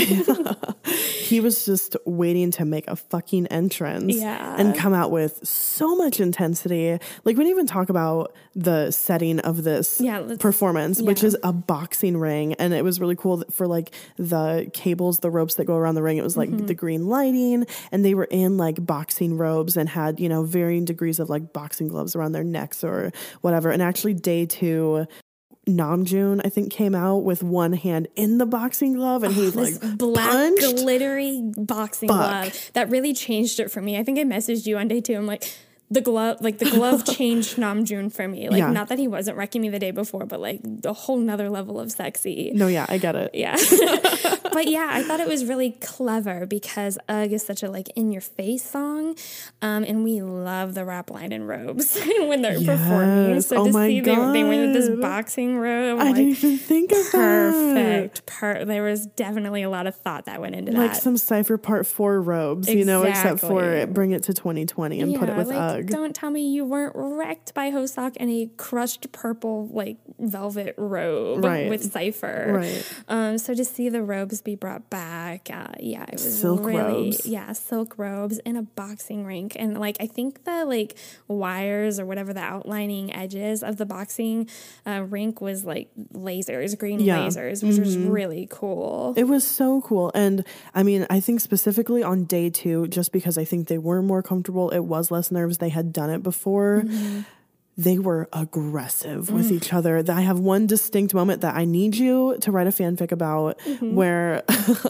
he was just waiting to make a fucking entrance yeah. and come out with so much intensity. Like, we didn't even talk about the setting of this yeah, performance, yeah. which is a boxing ring. And it was really cool for like the cables, the ropes that go around the ring. It was like mm-hmm. the green lighting, and they were in like boxing robes and had, you know, varying degrees of like boxing gloves around their necks or whatever. And actually day two, Namjoon, I think, came out with one hand in the boxing glove, and oh, he's like black punched. glittery boxing Fuck. glove. That really changed it for me. I think I messaged you on day two. I'm like, the glove, like the glove changed Namjoon for me. Like, yeah. not that he wasn't wrecking me the day before, but like a whole nother level of sexy. No, yeah, I get it. Yeah. But yeah, I thought it was really clever because UGG is such a like in your face song. Um, and we love the rap line in robes when they're yes. performing. So oh to my see God. They, they went with this boxing robe. I like, didn't even think of perfect, that. Per- there was definitely a lot of thought that went into like that. Like some Cypher Part four robes, exactly. you know, except for bring it to twenty twenty and yeah, put it with like, UGG. Don't tell me you weren't wrecked by Hoseok in a crushed purple like velvet robe right. with Cypher. Right. Um, so to see the robes be brought back, uh, yeah, it was silk really robes. yeah, silk robes in a boxing rink, and like I think the like wires or whatever the outlining edges of the boxing uh, rink was like lasers, green yeah. lasers, which mm-hmm. was really cool. It was so cool, and I mean, I think specifically on day two, just because I think they were more comfortable, it was less nerves. They had done it before. Mm-hmm. They were aggressive mm. with each other. I have one distinct moment that I need you to write a fanfic about mm-hmm. where,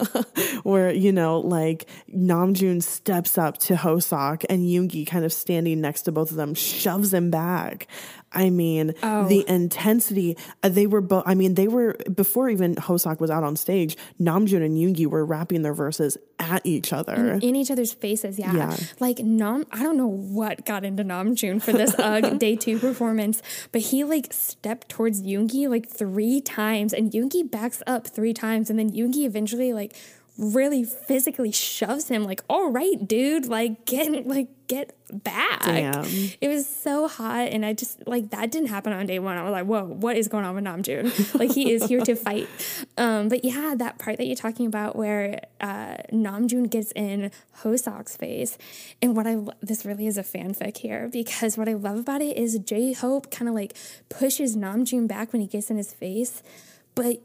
where, you know, like Namjoon steps up to Hoseok and Yoongi kind of standing next to both of them, shoves him back. I mean, oh. the intensity, uh, they were both, I mean, they were, before even Hoseok was out on stage, Namjoon and Yoongi were rapping their verses at each other. In, in each other's faces, yeah. yeah. Like, Nam, I don't know what got into Namjoon for this UGG day two performance, but he, like, stepped towards Yoongi, like, three times, and Yoongi backs up three times, and then Yoongi eventually, like, really physically shoves him, like, all right, dude, like, get, like, get back. Damn. It was so hot, and I just, like, that didn't happen on day one. I was like, whoa, what is going on with Namjoon? Like, he is here to fight. Um, but yeah, that part that you're talking about where uh, Namjoon gets in Hoseok's face, and what I, this really is a fanfic here, because what I love about it is J-Hope kind of, like, pushes Namjoon back when he gets in his face, but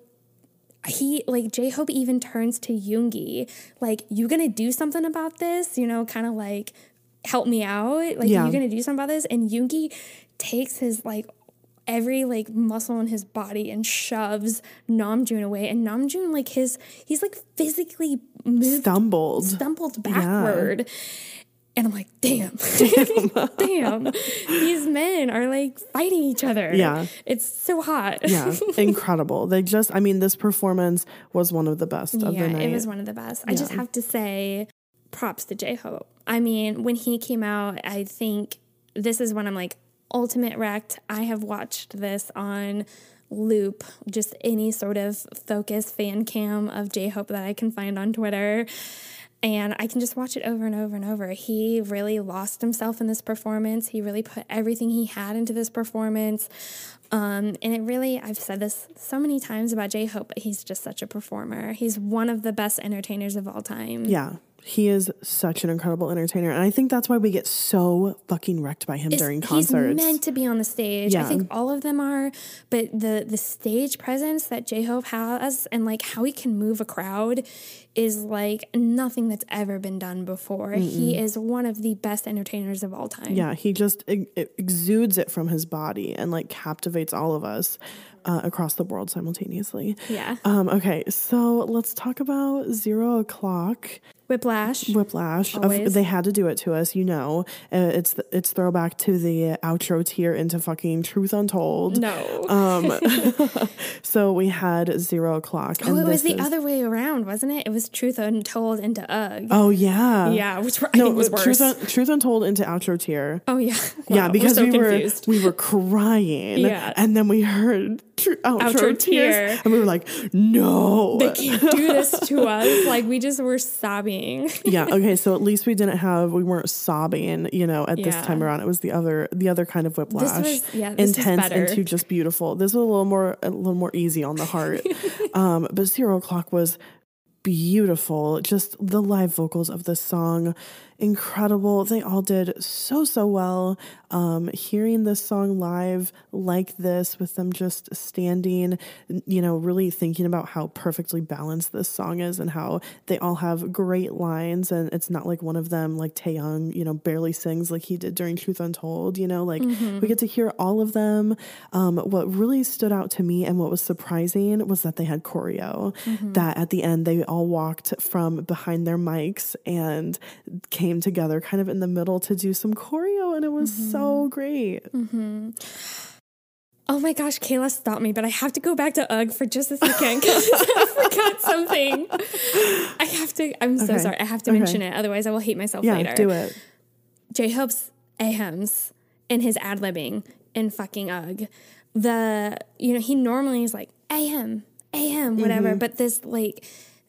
he, like, J-Hope even turns to Yoongi, like, you gonna do something about this? You know, kind of like, help me out? Like, yeah. you gonna do something about this? And Yoongi takes his, like, every, like, muscle in his body and shoves Namjoon away. And Namjoon, like, his, he's, like, physically moved. Stumbled. Stumbled backward. Yeah. And I'm like, damn, damn, these men are like fighting each other. Yeah. It's so hot. Yeah. Incredible. They just, I mean, this performance was one of the best of yeah, the night. It was one of the best. Yeah. I just have to say props to J-Hope. I mean, when he came out, I think this is when I'm like, ultimate wrecked. I have watched this on loop, just any sort of focus fan cam of J-Hope that I can find on Twitter. And I can just watch it over and over and over. He really lost himself in this performance. He really put everything he had into this performance. Um, and it really, I've said this so many times about J-Hope, but he's just such a performer. He's one of the best entertainers of all time. Yeah. He is such an incredible entertainer. And I think that's why we get so fucking wrecked by him it's, during concerts. He's meant to be on the stage. Yeah. I think all of them are. But the, the stage presence that J-Hope has and like how he can move a crowd is like nothing that's ever been done before. Mm-mm. He is one of the best entertainers of all time. Yeah, he just it, it exudes it from his body and like captivates all of us uh, across the world simultaneously. Yeah. Um, okay, so let's talk about Zero O'Clock. Whiplash. Whiplash. Of, they had to do it to us, you know. Uh, it's the, it's throwback to the outro tier into fucking Truth Untold. No. Um, so we had Zero O'Clock. Oh, and it was the is, other way around, wasn't it? It was Truth Untold into Ugh. Oh, yeah. Yeah, which were, I no, think was worse. Truth, un, Truth Untold into outro tier. Oh, yeah. Wow, yeah, because we're so we confused. were we were crying. Yeah. And then we heard tr- outro, outro tier. And we were like, no. They can't do this to us. Like, we just were sobbing. Yeah, okay, so at least we didn't have, we weren't sobbing, you know, at yeah. this time around. It was the other the other kind of Whiplash. This was, yeah, this intense was better. Into just beautiful. This was a little more a little more easy on the heart. um, but Zero O'Clock was beautiful. Just the live vocals of this song, incredible. They all did so, so well. Um, hearing this song live like this with them just standing, you know, really thinking about how perfectly balanced this song is and how they all have great lines. And it's not like one of them, like Taeyong, you know, barely sings like he did during Truth Untold, you know, like mm-hmm. we get to hear all of them. Um, what really stood out to me and what was surprising was that they had choreo, mm-hmm. that at the end they all walked from behind their mics and came together kind of in the middle to do some choreo, and it was mm-hmm. so great. Mm-hmm. Oh my gosh, Kayla, stop me, but I have to go back to Ugh for just a second because I forgot something. I have to, I'm so okay. sorry, I have to okay. mention it, otherwise I will hate myself yeah, later. Do it. J-Hope's ahems and his ad-libbing in fucking Ugh. The, you know, he normally is like, ahem, ahem, whatever, mm-hmm. but this like,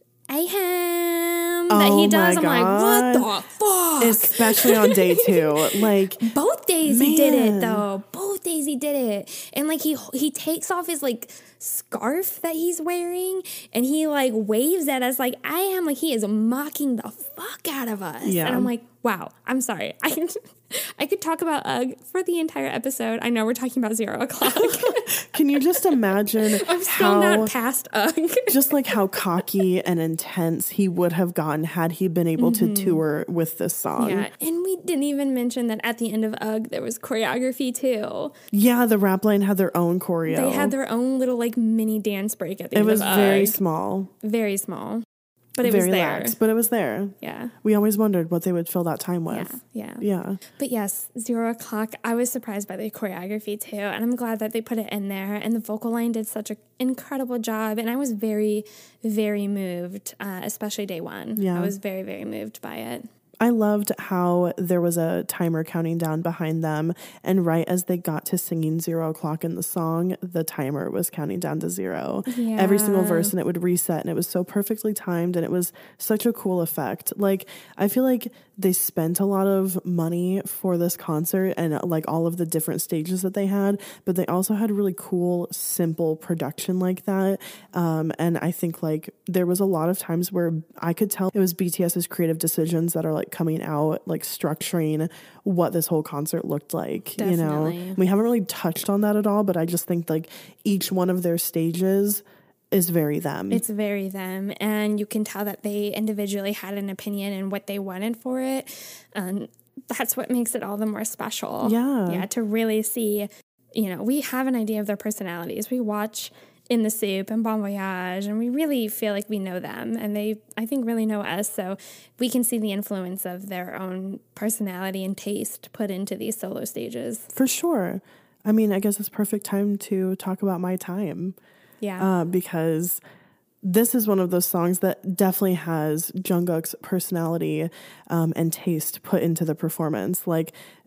ahem that oh he does, I'm God. like, what the fuck? Especially on day two. Like both days man. he did it though. Both days he did it. And like he he takes off his like scarf that he's wearing and he like waves at us like I am like he is mocking the fuck out of us. Yeah. And I'm like, wow, I'm sorry. I can I could talk about Ugh for the entire episode. I know we're talking about Zero O'Clock. Can you just imagine I'm still how, not past Ugh. just like how cocky and intense he would have gotten had he been able mm-hmm. to tour with this song. Yeah, and we didn't even mention that at the end of Ugh, there was choreography too. Yeah, the rap line had their own choreo. They had their own little like mini dance break at the it end of Ugh. It was very small. Very small. But it Very was there. Lax, but it was there. Yeah. We always wondered what they would fill that time with. Yeah. Yeah. Yeah. But yes, Zero O'Clock, I was surprised by the choreography too. And I'm glad that they put it in there. And the vocal line did such an incredible job. And I was very, very moved, uh, especially day one. Yeah. I was very, very moved by it. I loved how there was a timer counting down behind them, and right as they got to singing Zero O'Clock in the song, the timer was counting down to zero. Yeah. Every single verse, and it would reset, and it was so perfectly timed, and it was such a cool effect. Like, I feel like they spent a lot of money for this concert and like all of the different stages that they had, but they also had really cool, simple production like that. Um, and I think like there was a lot of times where I could tell it was BTS's creative decisions that are like coming out, like structuring what this whole concert looked like. Definitely. You know, we haven't really touched on that at all, but I just think like each one of their stages is very them. It's very them. And you can tell that they individually had an opinion and what they wanted for it. Um, that's what makes it all the more special. Yeah. Yeah. To really see, you know, we have an idea of their personalities. We watch In the Soup and Bon Voyage, and we really feel like we know them. And they, I think, really know us. So we can see the influence of their own personality and taste put into these solo stages. For sure. I mean, I guess it's perfect time to talk about My Time. Yeah. Uh, because this is one of those songs that definitely has Jungkook's personality um, and taste put into the performance. Like,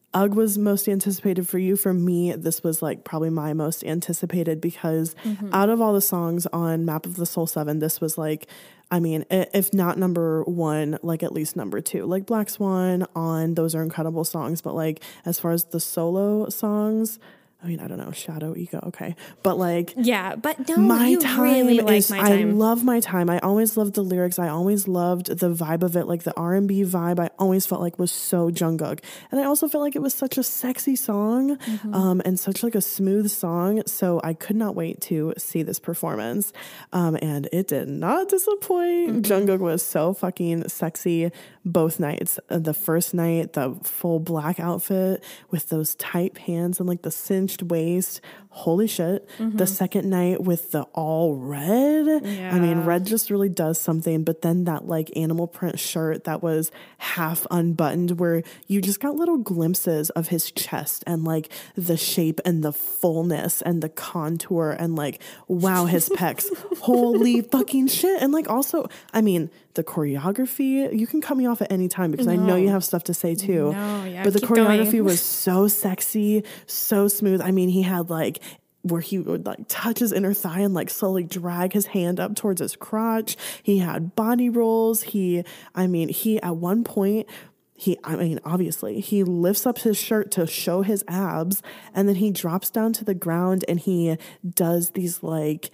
U G was most anticipated for you. For me, this was like probably my most anticipated because mm-hmm. out of all the songs on Map of the Soul seven, this was like, I mean, if not number one, like at least number two. Like Black Swan, On, those are incredible songs. But like as far as the solo songs, I mean, I don't know, Shadow, Ego, okay. But like... Yeah, but no, my you time really like is, My Time. I love My Time. I always loved the lyrics. I always loved the vibe of it, like the R and B vibe. I always felt like was so Jungkook. And I also felt like it was such a sexy song mm-hmm. um, and such like a smooth song. So I could not wait to see this performance. Um, and it did not disappoint. Mm-hmm. Jungkook was so fucking sexy both nights. Uh, the first night, the full black outfit with those tight pants and like the cinched waist, holy shit. Mm-hmm. The second night with the all red, yeah. I mean, red just really does something. But then that like animal print shirt that was half unbuttoned, where you just got little glimpses of his chest and like the shape and the fullness and the contour and like, wow, his pecs, holy fucking shit. And like also, I mean, the choreography, you can cut me off at any time because no. I know you have stuff to say too. No, yeah, but the choreography going. was so sexy, so smooth. I mean, he had like where he would like touch his inner thigh and like slowly drag his hand up towards his crotch. He had body rolls. He, I mean, he at one point, He, I mean, obviously, he lifts up his shirt to show his abs, and then he drops down to the ground and he does these like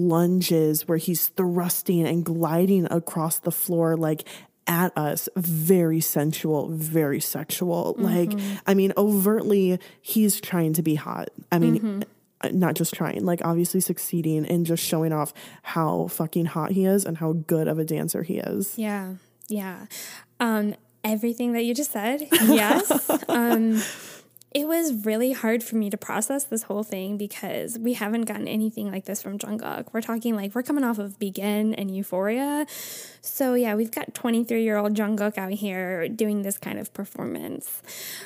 lunges where he's thrusting and gliding across the floor, like at us. Very sensual, very sexual. Mm-hmm. Like, I mean, overtly, he's trying to be hot. I mean, mm-hmm. not just trying, like obviously succeeding and just showing off how fucking hot he is and how good of a dancer he is. Yeah. Yeah. Um, Everything that you just said, yes. um, it was really hard for me to process this whole thing because we haven't gotten anything like this from Jungkook. We're talking like we're coming off of Begin and Euphoria. So yeah, we've got twenty-three-year-old Jungkook out here doing this kind of performance.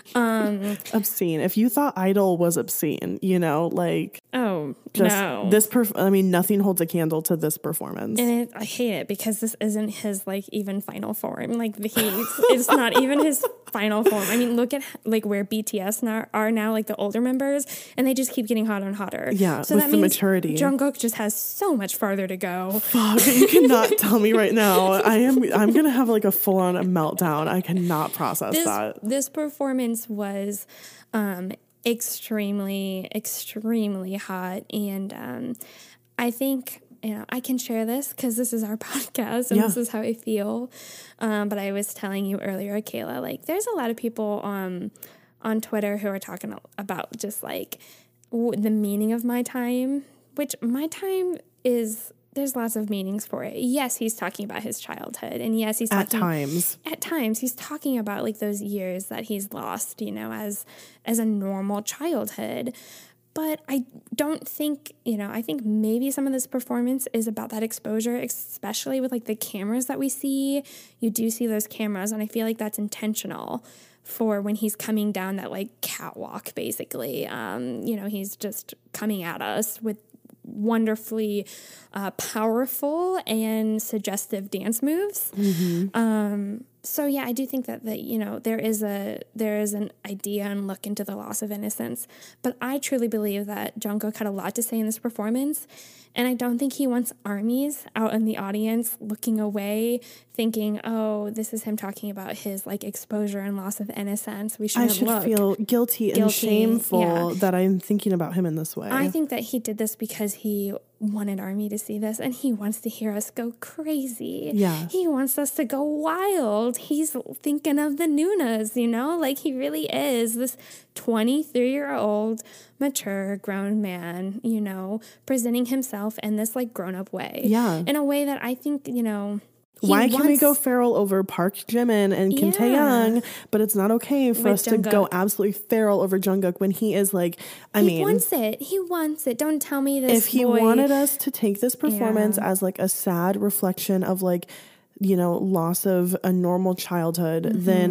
Um, obscene. If you thought Idol was obscene, you know, like oh just no, this. Perf- I mean, nothing holds a candle to this performance. And it, I hate it because this isn't his like even final form. Like he's it's not even his final form. I mean, look at like where B T S now are now, like the older members, and they just keep getting hotter and hotter. Yeah, so with that the means maturity. Jungkook just has so much farther to go. Fuck, you cannot tell me right now. I am. I'm gonna have like a full on meltdown. I cannot process this, that. This performance was um, extremely, extremely hot, and um, I think. You know, I can share this because this is our podcast and yeah. this is how I feel. Um, but I was telling you earlier, Kayla, like there's a lot of people um, on Twitter who are talking about just like w- the meaning of My Time, which My Time is, there's lots of meanings for it. Yes, he's talking about his childhood. And yes, he's at talking, times. At times, he's talking about like those years that he's lost, you know, as as a normal childhood. But I don't think, you know, I think maybe some of this performance is about that exposure, especially with like the cameras that we see. You do see those cameras, and I feel like that's intentional for when he's coming down that like catwalk, basically. Um, you know, he's just coming at us with wonderfully uh, powerful and suggestive dance moves. Mm-hmm. Um, so yeah, I do think that that you know there is a there is an idea and look into the loss of innocence, but I truly believe that Jungkook had a lot to say in this performance, and I don't think he wants armies out in the audience looking away, thinking, "Oh, this is him talking about his like exposure and loss of innocence. We shouldn't I should look. feel guilty, guilty and shameful yeah. that I'm thinking about him in this way." I think that he did this because he wanted Army to see this, and he wants to hear us go crazy. Yeah. He wants us to go wild. He's thinking of the Nunas, you know? Like, he really is this twenty-three-year-old, mature, grown man, you know, presenting himself in this, like, grown-up way. Yeah. In a way that I think, you know... Why wants, can we go feral over Park Jimin and Kim yeah. Taeyang, but it's not okay for With us Jungkook. to go absolutely feral over Jungkook when he is like, I he mean... He wants it. He wants it. Don't tell me this If he boy. wanted us to take this performance yeah. as like a sad reflection of like, you know, loss of a normal childhood, mm-hmm. then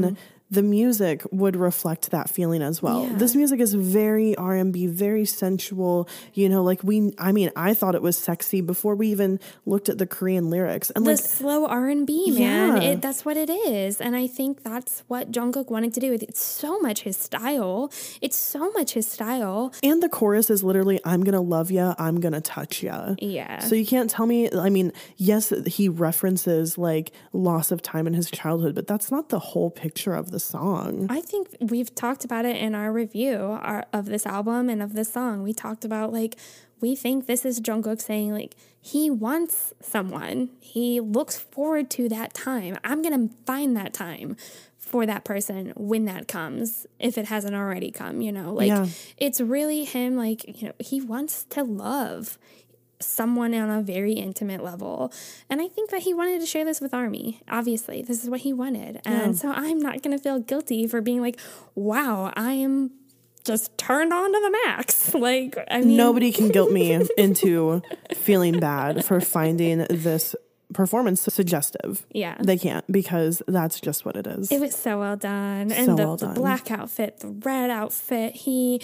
the music would reflect that feeling as well. Yeah. This music is very R and B, very sensual, you know, like we, I mean, I thought it was sexy before we even looked at the Korean lyrics. And the like slow R and B, man, yeah. it, that's what it is. And I think that's what Jungkook wanted to do. It's so much his style. It's so much his style. And the chorus is literally, I'm going to love ya, I'm going to touch ya. Yeah. So you can't tell me, I mean, yes, he references like loss of time in his childhood, but that's not the whole picture of the song. I think we've talked about it in our review our, of this album and of this song. We talked about like, we think this is Jungkook saying like, he wants someone. He looks forward to that time. I'm going to find that time for that person when that comes, if it hasn't already come, you know, like yeah. it's really him. Like, you know, he wants to love someone on a very intimate level. And I think that he wanted to share this with ARMY. Obviously, this is what he wanted. And yeah. so I'm not going to feel guilty for being like, wow, I am just turned on to the max. Like, I mean, nobody can guilt me into feeling bad for finding this performance suggestive. Yeah. They can't, because that's just what it is. It was so well done. So and the, well done. the black outfit, the red outfit, he...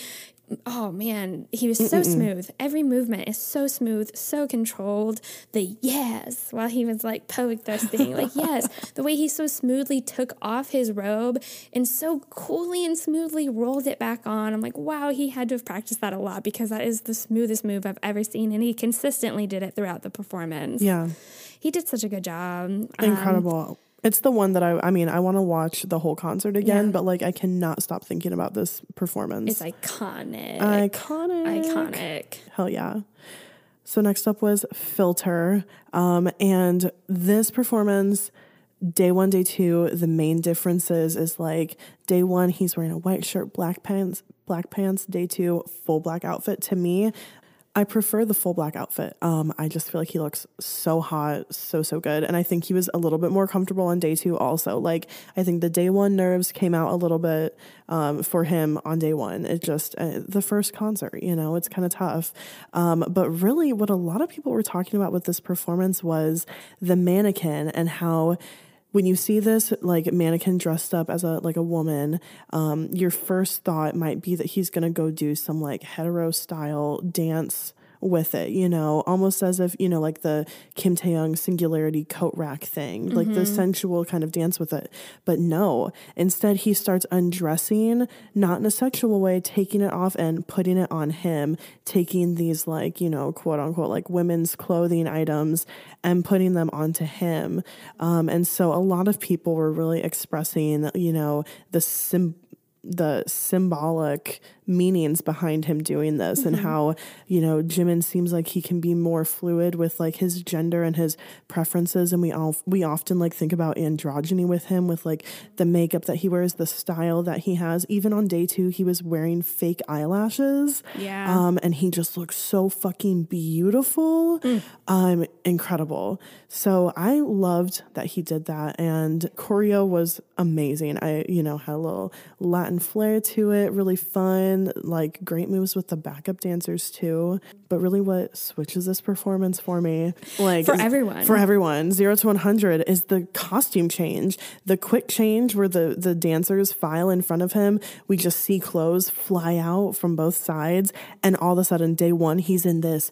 Oh man, he was so Mm-mm. smooth. Every movement is so smooth, so controlled. The yes, while he was like poke thrusting, like yes, the way he so smoothly took off his robe and so coolly and smoothly rolled it back on. I'm like, wow, he had to have practiced that a lot, because that is the smoothest move I've ever seen, and he consistently did it throughout the performance. Yeah, he did such a good job. Incredible. Um, It's the one that I, I mean, I want to watch the whole concert again, yeah. but like I cannot stop thinking about this performance. It's iconic. Iconic. Iconic. Hell yeah. So next up was Filter. Um, and this performance, day one, day two, the main differences is like day one, he's wearing a white shirt, black pants, black pants. Day two, full black outfit. To me, I prefer the full black outfit. Um, I just feel like he looks so hot, so, so good. And I think he was a little bit more comfortable on day two also. Like, I think the day one nerves came out a little bit um, for him on day one. It just, uh, the first concert, you know, it's kind of tough. Um, but really what a lot of people were talking about with this performance was the mannequin, and how when you see this like mannequin dressed up as a like a woman, um, your first thought might be that he's gonna go do some like hetero style dance with it, you know, almost as if, you know, like the Kim Taeyong Singularity coat rack thing, mm-hmm. like the sensual kind of dance with it. But no, instead he starts undressing, not in a sexual way, taking it off and putting it on him, taking these like, you know, quote unquote, like women's clothing items and putting them onto him. Um, and so a lot of people were really expressing, you know, the sim- the symbolic meanings behind him doing this, mm-hmm. and how, you know, Jimin seems like he can be more fluid with like his gender and his preferences. And we all, we often like think about androgyny with him, with like the makeup that he wears, the style that he has. Even on day two, he was wearing fake eyelashes. Yeah. Um, and he just looks so fucking beautiful. Mm. Um, incredible. So I loved that he did that. And choreo was amazing. I, you know, had a little Latin flair to it, really fun, like great moves with the backup dancers too. But really what switches this performance for me, like for everyone, for everyone, zero to one hundred, is the costume change, the quick change where the, the dancers file in front of him. We just see clothes fly out from both sides. And all of a sudden, day one, he's in this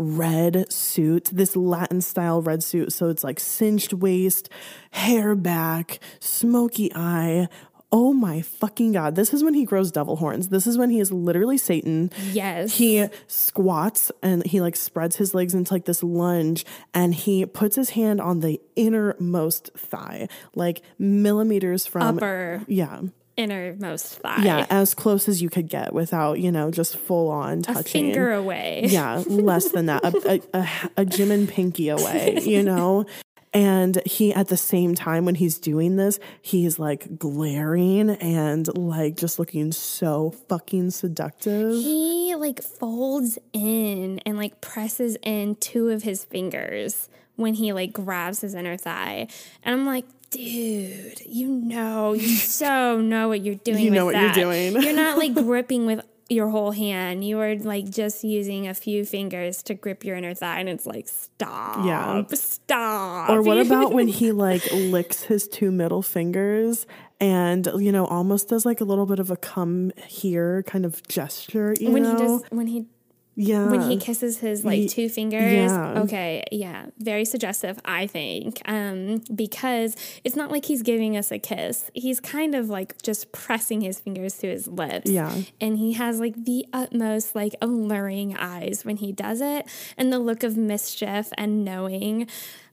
red suit, this Latin style red suit. So it's like cinched waist, hair back, smoky eye. Oh my fucking God. This is when he grows devil horns. This is when he is literally Satan. Yes. He squats and he like spreads his legs into like this lunge, and he puts his hand on the innermost thigh, like millimeters from upper. Yeah. Innermost thigh. Yeah, as close as you could get without, you know, just full on touching. A finger away. Yeah, less than that. A, a, a, a Jimin pinky away, you know? And he, at the same time, when he's doing this, he's like glaring and like just looking so fucking seductive. He like folds in and like presses in two of his fingers when he like grabs his inner thigh. And I'm like, dude, you know, you so know what you're doing You know with what that. you're doing. You're not like gripping with your whole hand. You are like just using a few fingers to grip your inner thigh, and it's like, stop, yeah. stop. Or what about when he like licks his two middle fingers and, you know, almost does like a little bit of a come here kind of gesture, you when know? he does, when he Yeah. When he kisses his like He, two fingers. Yeah. Okay. Yeah. Very suggestive, I think. Um, because it's not like he's giving us a kiss. He's kind of like just pressing his fingers to his lips. Yeah. And he has like the utmost like alluring eyes when he does it. And the look of mischief and knowing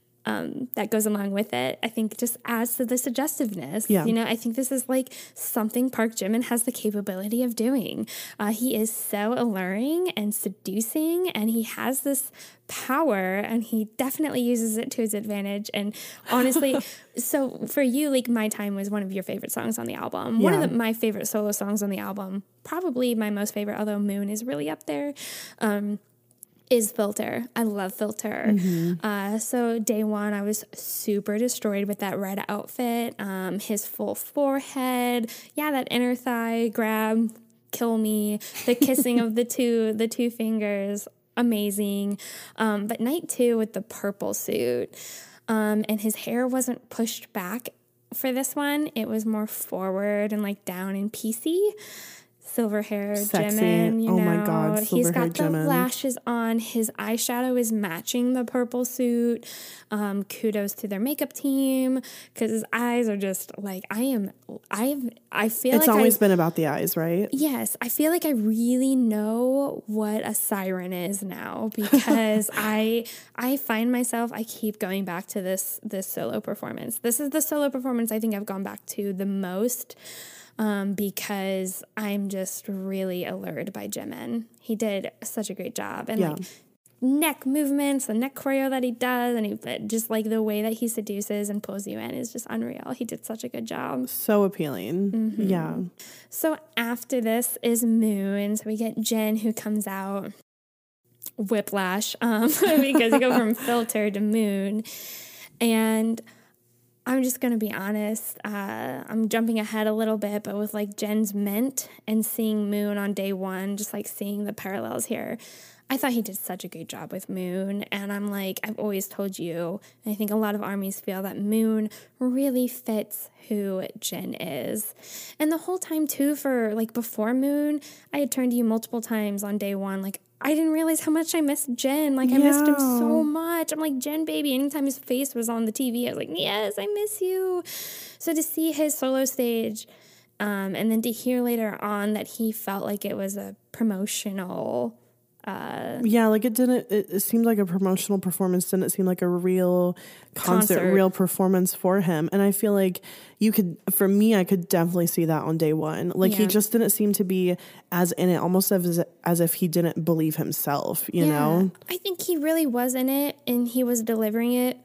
Um, that goes along with it, I think just adds to the suggestiveness. Yeah. You know, I think this is like something Park Jimin has the capability of doing. Uh, he is so alluring and seducing, and he has this power, and he definitely uses it to his advantage. And honestly, so for you, like My Time was one of your favorite songs on the album. One Yeah. of the, my favorite solo songs on the album, probably my most favorite, although Moon is really up there. Um, is Filter. I love Filter. Mm-hmm. Uh, so day one, I was super destroyed with that red outfit, um, his full forehead. Yeah, that inner thigh grab, kill me. The kissing of the two, the two fingers, amazing. Um, but night two with the purple suit, um, and his hair wasn't pushed back for this one. It was more forward and like down and piecey. Silver hair Jimin, you oh know, my God, he's got the Jimin. lashes on. His eyeshadow is matching the purple suit. Um, kudos to their makeup team because his eyes are just like I am. I I feel it's like always I, been about the eyes, right? Yes, I feel like I really know what a siren is now because I I find myself I keep going back to this this solo performance. This is the solo performance I think I've gone back to the most. Um, because I'm just really allured by Jimin. He did such a great job. And yeah. like neck movements, the neck choreo that he does, and he, just like the way that he seduces and pulls you in is just unreal. He did such a good job. So appealing. Mm-hmm. Yeah. So after this is Moon. So we get Jin who comes out. Whiplash. Um, because you go from Filter to Moon. And I'm just going to be honest. Uh, I'm jumping ahead a little bit, but with like Jen's Mint and seeing Moon on day one, just like seeing the parallels here, I thought he did such a great job with Moon. And I'm like, I've always told you, and I think a lot of ARMYs feel that Moon really fits who Jin is. And the whole time too, for like before Moon, I had turned to you multiple times on day one, like, I didn't realize how much I missed Jin. Like, I yeah. missed him so much. I'm like, Jin, baby. Anytime his face was on the T V, I was like, yes, I miss you. So to see his solo stage, um, and then to hear later on that he felt like it was a promotional Uh, yeah, like it didn't, it, it seemed like a promotional performance, didn't seem like a real concert, concert, real performance for him. And I feel like you could, for me, I could definitely see that on day one. Like yeah. he just didn't seem to be as in it, almost as, as if he didn't believe himself, you yeah. know? I think he really was in it, and he was delivering it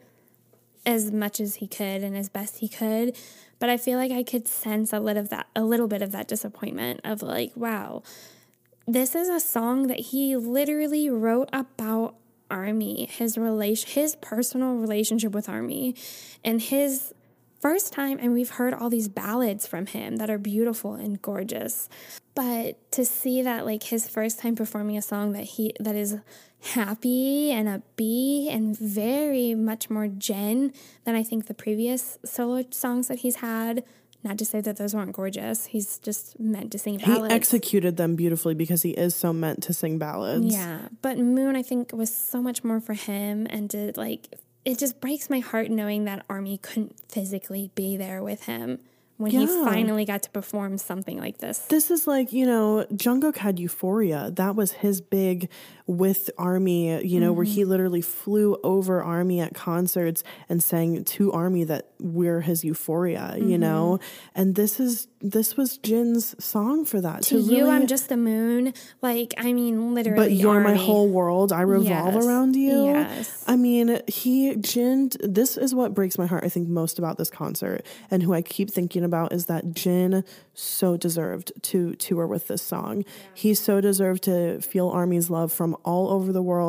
as much as he could and as best he could. But I feel like I could sense a little of that, a little bit of that disappointment of like, wow, this is a song that he literally wrote about ARMY, his relation, his personal relationship with ARMY, and his first time. And we've heard all these ballads from him that are beautiful and gorgeous, but to see that like his first time performing a song that he that is happy and upbeat and very much more Jin than I think the previous solo songs that he's had. Not to say that those weren't gorgeous. He's just meant to sing ballads. He executed them beautifully because he is so meant to sing ballads. Yeah. But Moon, I think, was so much more for him. And to, like, it just breaks my heart knowing that ARMY couldn't physically be there with him when yeah. he finally got to perform something like this. This is like, you know, Jungkook had Euphoria. That was his big with ARMY, you know, mm-hmm. where he literally flew over ARMY at concerts and sang to ARMY that we're his Euphoria, mm-hmm. you know? And this is, this was Jin's song for that. To, to you, really, I'm just a moon. Like, I mean, literally But you're ARMY. My whole world. I revolve yes. around you. Yes. I mean, he, Jin, this is what breaks my heart, I think, most about this concert, and who I keep thinking about is that Jin so deserved to tour with this song. Yeah. He so deserved to feel ARMY's love from all over the world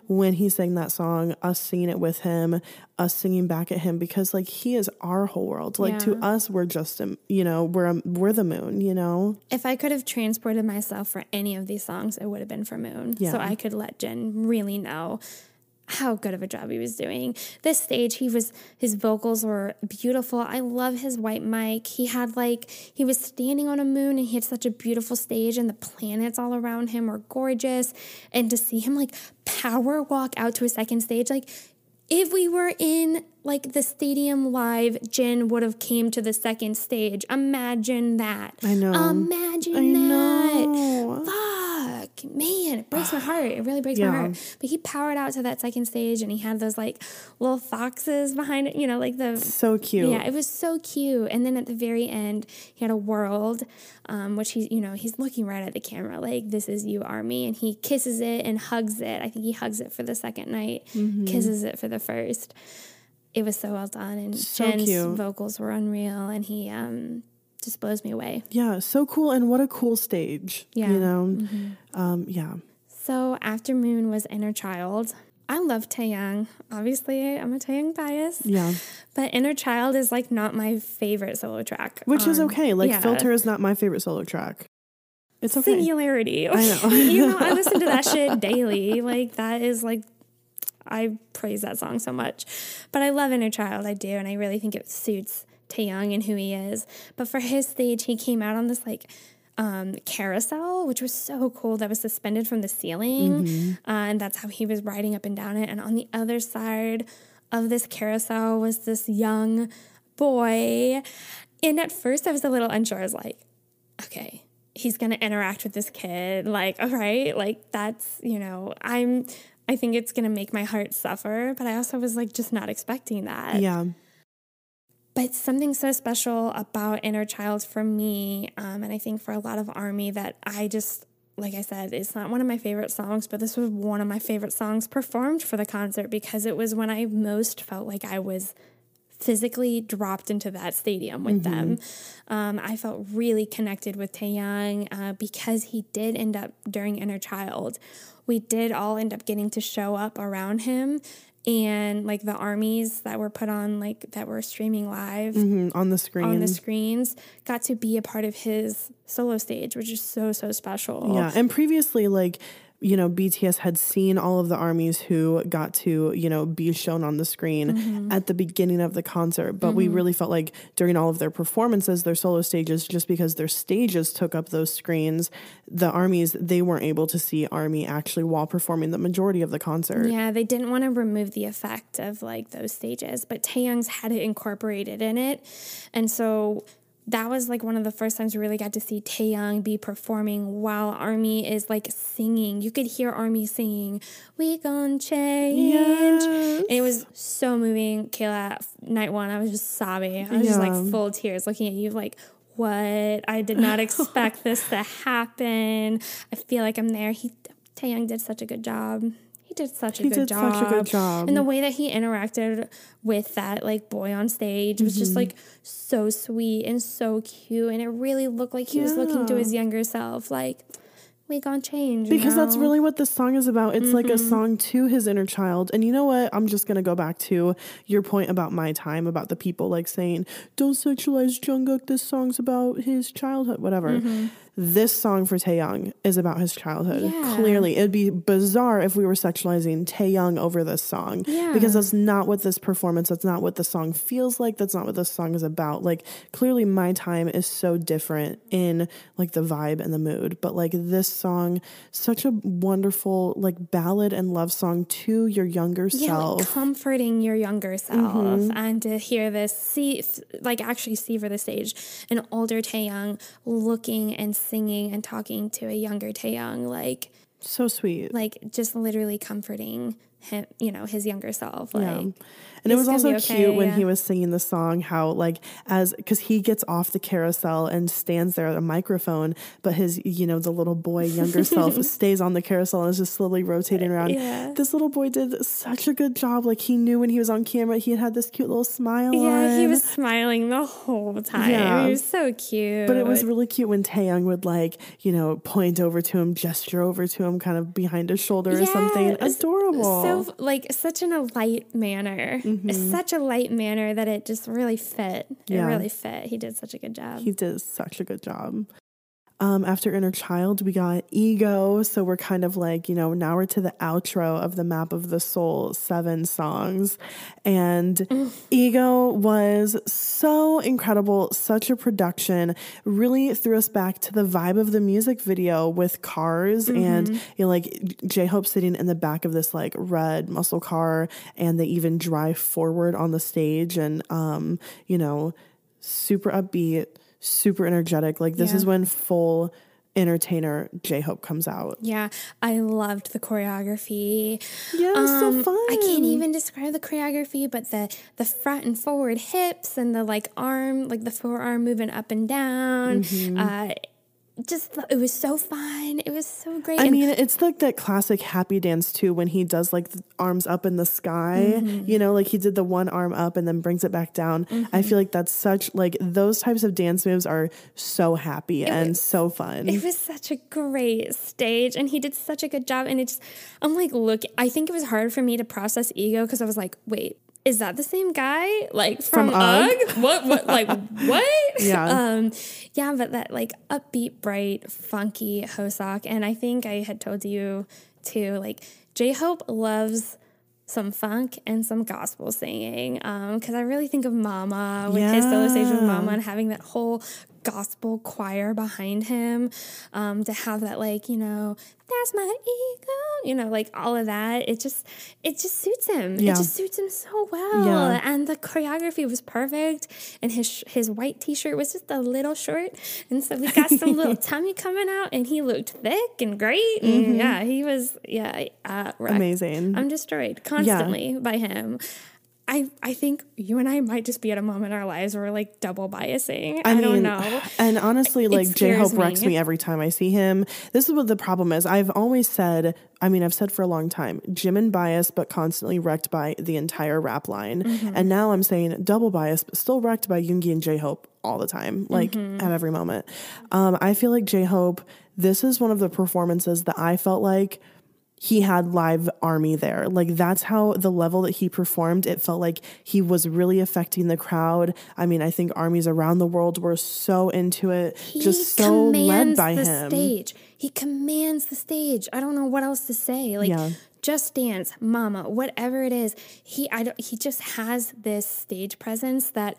when he sang that song, us singing it with him, us singing back at him, because like he is our whole world. Like yeah. to us, we're just, a, you know, we're, a, we're the moon, you know? If I could have transported myself for any of these songs, it would have been for Moon. Yeah. So I could let Jin really know how good of a job he was doing. This stage, he was, his vocals were beautiful. I love his white mic. He had like, he was standing on a moon and he had such a beautiful stage and the planets all around him were gorgeous. And to see him like power walk out to a second stage, like if we were in like the stadium live, Jin would have came to the second stage. Imagine that. I know. Imagine I that. Know. Fuck, man, it breaks my heart. It really breaks yeah. my heart. But he powered out to that second stage, and he had those like little foxes behind it. You know, like the so cute. Yeah, it was so cute. And then at the very end, he had a world, um, which he, you know, he's looking right at the camera, like this is you, Army, and he kisses it and hugs it. I think he hugs it for the second night, mm-hmm. kisses it for the first. It was so well done, and so Jin's cute. Vocals were unreal, and he um, just blows me away. Yeah, so cool, and what a cool stage. Yeah, you know, mm-hmm. um, yeah. So after Moon was Inner Child. I love Taeyang. Obviously, I'm a Taeyang bias. Yeah, but Inner Child is like not my favorite solo track, which um, is okay. Like yeah. Filter is not my favorite solo track. It's okay. Singularity. I know. You know, I listen to that shit daily. Like that is like. I praise that song so much. But I love Inner Child, I do, and I really think it suits Taeyang and who he is. But for his stage, he came out on this like um, carousel, which was so cool, that was suspended from the ceiling, mm-hmm. uh, and that's how he was riding up and down it. And on the other side of this carousel was this young boy. And at first I was a little unsure. I was like, okay, he's going to interact with this kid. Like, all right, like that's, you know, I'm... I think it's going to make my heart suffer, but I also was like just not expecting that. Yeah. But something so special about Inner Child for me, um, and I think for a lot of ARMY, that I just, like I said, it's not one of my favorite songs, but this was one of my favorite songs performed for the concert because it was when I most felt like I was physically dropped into that stadium with mm-hmm. them. Um, I felt really connected with Taeyang uh, because he did end up, during Inner Child, we did all end up getting to show up around him, and like the armies that were put on, like that were streaming live mm-hmm, on the screen, on the screens, got to be a part of his solo stage, which is so, so special. Yeah. And previously, like, you know, B T S had seen all of the armies who got to, you know, be shown on the screen mm-hmm. at the beginning of the concert. But mm-hmm. we really felt like during all of their performances, their solo stages, just because their stages took up those screens, the armies, they weren't able to see ARMY actually while performing the majority of the concert. Yeah, they didn't want to remove the effect of like those stages, but Taeyang's had it incorporated in it. And so that was like one of the first times we really got to see Taeyang be performing while ARMY is like singing. You could hear ARMY singing, "We gon' change." Yes. And it was so moving. Kayla, night one, I was just sobbing. I was yeah. just like full of tears looking at you like, what? I did not expect this to happen. I feel like I'm there. He, Taeyang did such a good job. He did such a he good did job. such a good job. And the way that he interacted with that like boy on stage was mm-hmm. just like so sweet and so cute. And it really looked like he yeah. was looking to his younger self. Like, we gon' change. Because know? That's really what this song is about. It's mm-hmm. like a song to his inner child. And you know what? I'm just going to go back to your point about My Time, about the people like saying, don't sexualize Jungkook. This song's about his childhood, whatever. Mm-hmm. This song for Taeyang is about his childhood. Yeah. Clearly, it'd be bizarre if we were sexualizing Taeyang over this song. Yeah. Because that's not what this performance, that's not what the song feels like. That's not what this song is about. Like, clearly My Time is so different in like the vibe and the mood. But like this song, such a wonderful like ballad and love song to your younger yeah, self. Like comforting your younger self. Mm-hmm. And to hear this, see, like actually see for the stage, an older Taeyang looking and singing and talking to a younger Taeyang, like so sweet, like just literally comforting him, you know, his younger self. Like, yeah. And it was also okay, cute when yeah. he was singing the song, how like as because he gets off the carousel and stands there at a microphone, but his, you know, the little boy younger self stays on the carousel and is just slowly rotating around. Yeah. This little boy did such a good job. Like he knew when he was on camera, he had had this cute little smile Yeah, on. he was smiling the whole time. Yeah. He was so cute. But it was really cute when Taeyang would like, you know, point over to him, gesture over to him kind of behind his shoulder or yeah, something. Adorable. So like such in a light manner. Mm-hmm. Such a light manner that it just really fit. It Yeah. really fit. He did such a good job. He did such a good job. Um, after Inner Child, we got Ego. So we're kind of like, you know, now we're to the outro of the Map of the Soul seven songs. And mm. Ego was so incredible, such a production, really threw us back to the vibe of the music video with cars mm-hmm. and, you know, like J-Hope sitting in the back of this like red muscle car, and they even drive forward on the stage and, um, you know, super upbeat, super energetic. Like this yeah. is when full entertainer J-Hope comes out. Yeah, I loved the choreography. Yeah, it was um, so fun. I can't even describe the choreography, but the the front and forward hips and the like arm, like the forearm moving up and down. Mm-hmm. Uh, just it was so fun. It was so great. I and mean, it's like that classic happy dance too, when he does like the arms up in the sky, mm-hmm. you know, like he did the one arm up and then brings it back down. Mm-hmm. I feel like that's such like those types of dance moves are so happy it and was, so fun. It was such a great stage, and he did such a good job. And it's, I'm like, look, I think it was hard for me to process Ego because I was like, wait, is that the same guy? Like from, from U G? What, what, like, what? Yeah. Um, yeah, but that like upbeat, bright, funky Hoseok. And I think I had told you too, like J-Hope loves some funk and some gospel singing. Um, cause I really think of Mama with yeah. his solo stage with Mama and having that whole gospel choir behind him, um, to have that like, you know, that's my ego, you know, like all of that. It just, it just suits him. Yeah. It just suits him so well. Yeah. And the choreography was perfect. And his, his white t-shirt was just a little short. And so we got some little tummy coming out, and he looked thick and great. And mm-hmm. yeah, he was, yeah, uh, amazing. I'm destroyed constantly yeah. by him. I, I think you and I might just be at a moment in our lives where we're like double biasing. I, I mean, don't know. And honestly, like J-Hope wrecks me every time I see him. This is what the problem is. I've always said, I mean, I've said for a long time, Jimin bias, but constantly wrecked by the entire rap line. Mm-hmm. And now I'm saying double bias, but still wrecked by Yoongi and J-Hope all the time, like mm-hmm. at every moment. Um, I feel like J-Hope, this is one of the performances that I felt like he had live army there. Like that's how the level that he performed, it felt like he was really affecting the crowd. I mean, I think armies around the world were so into it, he just so led by the him. Stage. He commands the stage. I don't know what else to say. Like yeah. Just Dance, Mama, whatever it is. He I don't, he just has this stage presence that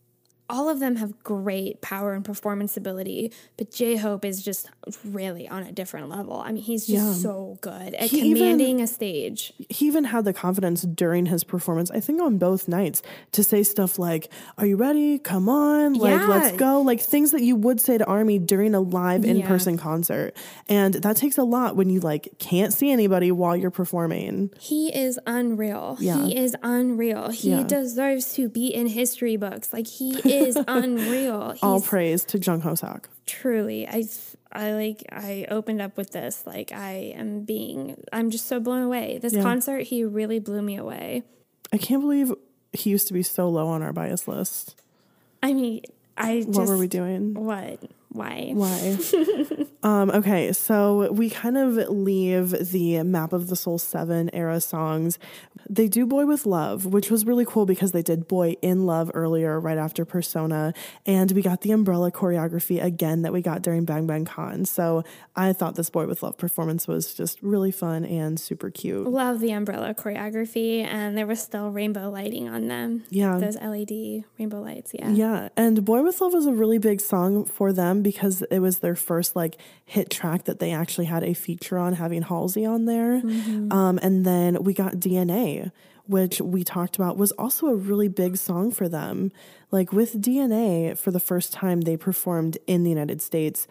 all of them have great power and performance ability, but J-Hope is just really on a different level. I mean, he's just yeah. so good at he commanding even, a stage. He even had the confidence during his performance, I think on both nights, to say stuff like, are you ready? Come on. Like, yeah. let's go. Like things that you would say to ARMY during a live in-person yeah. concert. And that takes a lot when you like can't see anybody while you're performing. He is unreal. Yeah. He is unreal. He yeah. deserves to be in history books. Like he is. is unreal. He's, all praise to Jung Hoseok. Truly. I I like I opened up with this like I am being I'm just so blown away. This yeah. concert, he really blew me away. I can't believe he used to be so low on our bias list. I mean, I just What were we doing? What? Why? Why? um, okay, so we kind of leave the Map of the Soul seven era songs. They do Boy With Love, which was really cool because they did Boy in Love earlier, right after Persona. And we got the umbrella choreography again that we got during Bang Bang Con. So I thought this Boy With Love performance was just really fun and super cute. Love the umbrella choreography. And there was still rainbow lighting on them. Yeah. Those L E D rainbow lights, yeah. Yeah. And Boy With Love was a really big song for them because it was their first like hit track that they actually had a feature on, having Halsey on there. Mm-hmm. Um, and then we got D N A, which we talked about was also a really big song for them. Like with D N A, for the first time they performed in the United States,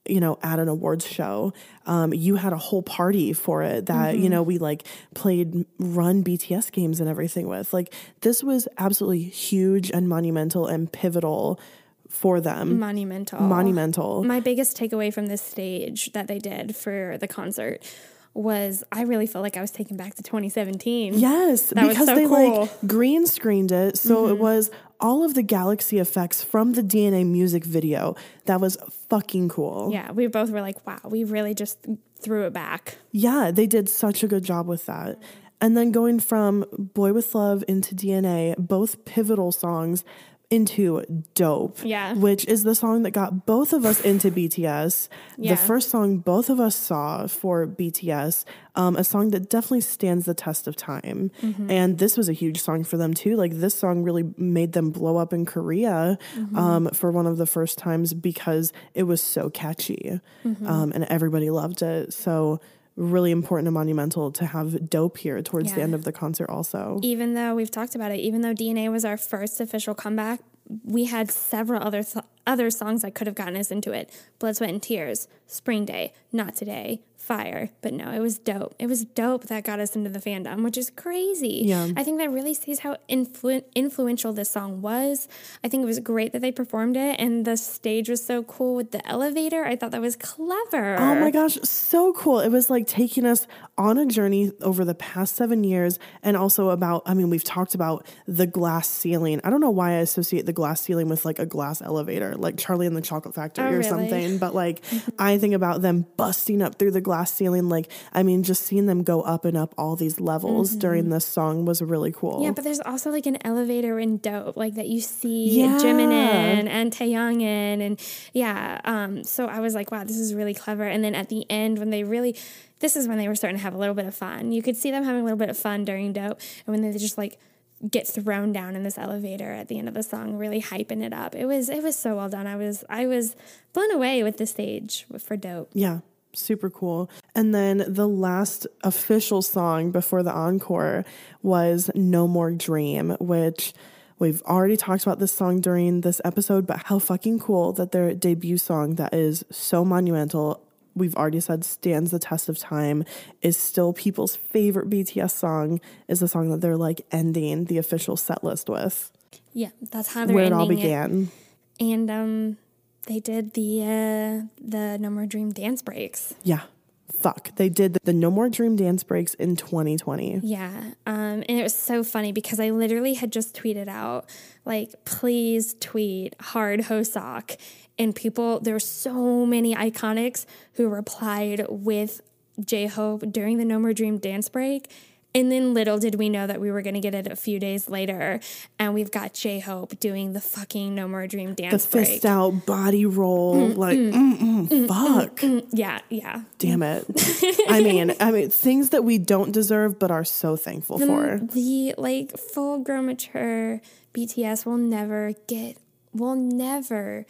you know, at an awards show. Um, you had a whole party for it that, mm-hmm. you know, we like played run B T S games and everything with. Like, this was absolutely huge and monumental and pivotal for them. Monumental. Monumental. My biggest takeaway from this stage that they did for the concert was I really felt like I was taken back to twenty seventeen. Yes, that because was so they cool. like green screened it. So mm-hmm. it was all of the galaxy effects from the D N A music video. That was fucking cool. Yeah, we both were like, wow, we really just threw it back. Yeah, they did such a good job with that. And then going from Boy With Love into D N A, both pivotal songs, into Dope, yeah. which is the song that got both of us into B T S. Yeah. The first song both of us saw for B T S, um, a song that definitely stands the test of time. Mm-hmm. And this was a huge song for them too. Like, this song really made them blow up in Korea mm-hmm. um, for one of the first times because it was so catchy mm-hmm. um, and everybody loved it. So really important and monumental to have Dope here towards yeah. the end of the concert also. Even though we've talked about it, even though D N A was our first official comeback, we had several other th- other songs that could have gotten us into it. Blood, Sweat, and Tears, Spring Day, Not Today, Fire. But no, it was Dope. It was Dope that got us into the fandom, which is crazy. Yeah. I think that really sees how influ- influential this song was. I think it was great that they performed it, and the stage was so cool with the elevator. I thought that was clever. Oh my gosh, so cool. It was like taking us on a journey over the past seven years and also about, I mean, we've talked about the glass ceiling. I don't know why I associate the glass ceiling with like a glass elevator, like Charlie and the Chocolate Factory oh, or really? something. But like, I think about them busting up through the glass ceiling. Like, I mean, just seeing them go up and up all these levels mm-hmm. during this song was really cool. Yeah, but there's also like an elevator in Dope, like that you see yeah. Jimin in and Taeyang in, and yeah. Um, so I was like, wow, this is really clever. And then at the end, when they really, this is when they were starting to have a little bit of fun. You could see them having a little bit of fun during Dope, and when they just like get thrown down in this elevator at the end of the song, really hyping it up. It was it was so well done. I was I was blown away with the stage for Dope. Yeah. Super cool. And then the last official song before the encore was No More Dream, which we've already talked about this song during this episode, but how fucking cool that their debut song that is so monumental, we've already said stands the test of time, is still people's favorite B T S song, is the song that they're like ending the official set list with. Yeah, that's how they're where it ending all began. It. And um they did the uh, the No More Dream dance breaks. Yeah. Fuck. They did the No More Dream dance breaks in twenty twenty. Yeah. Um, and it was so funny because I literally had just tweeted out, like, please tweet hard Hoseok. And people, there were so many iconics who replied with J-Hope during the No More Dream dance break. And then little did we know that we were going to get it a few days later. And we've got J-Hope doing the fucking No More Dream dance break. The fist out body roll. Mm, like, mm, mm, mm, fuck. Mm, mm, yeah, yeah. Damn it. I mean, I mean, things that we don't deserve but are so thankful the, for. The, like, full-grown mature B T S will never get, will never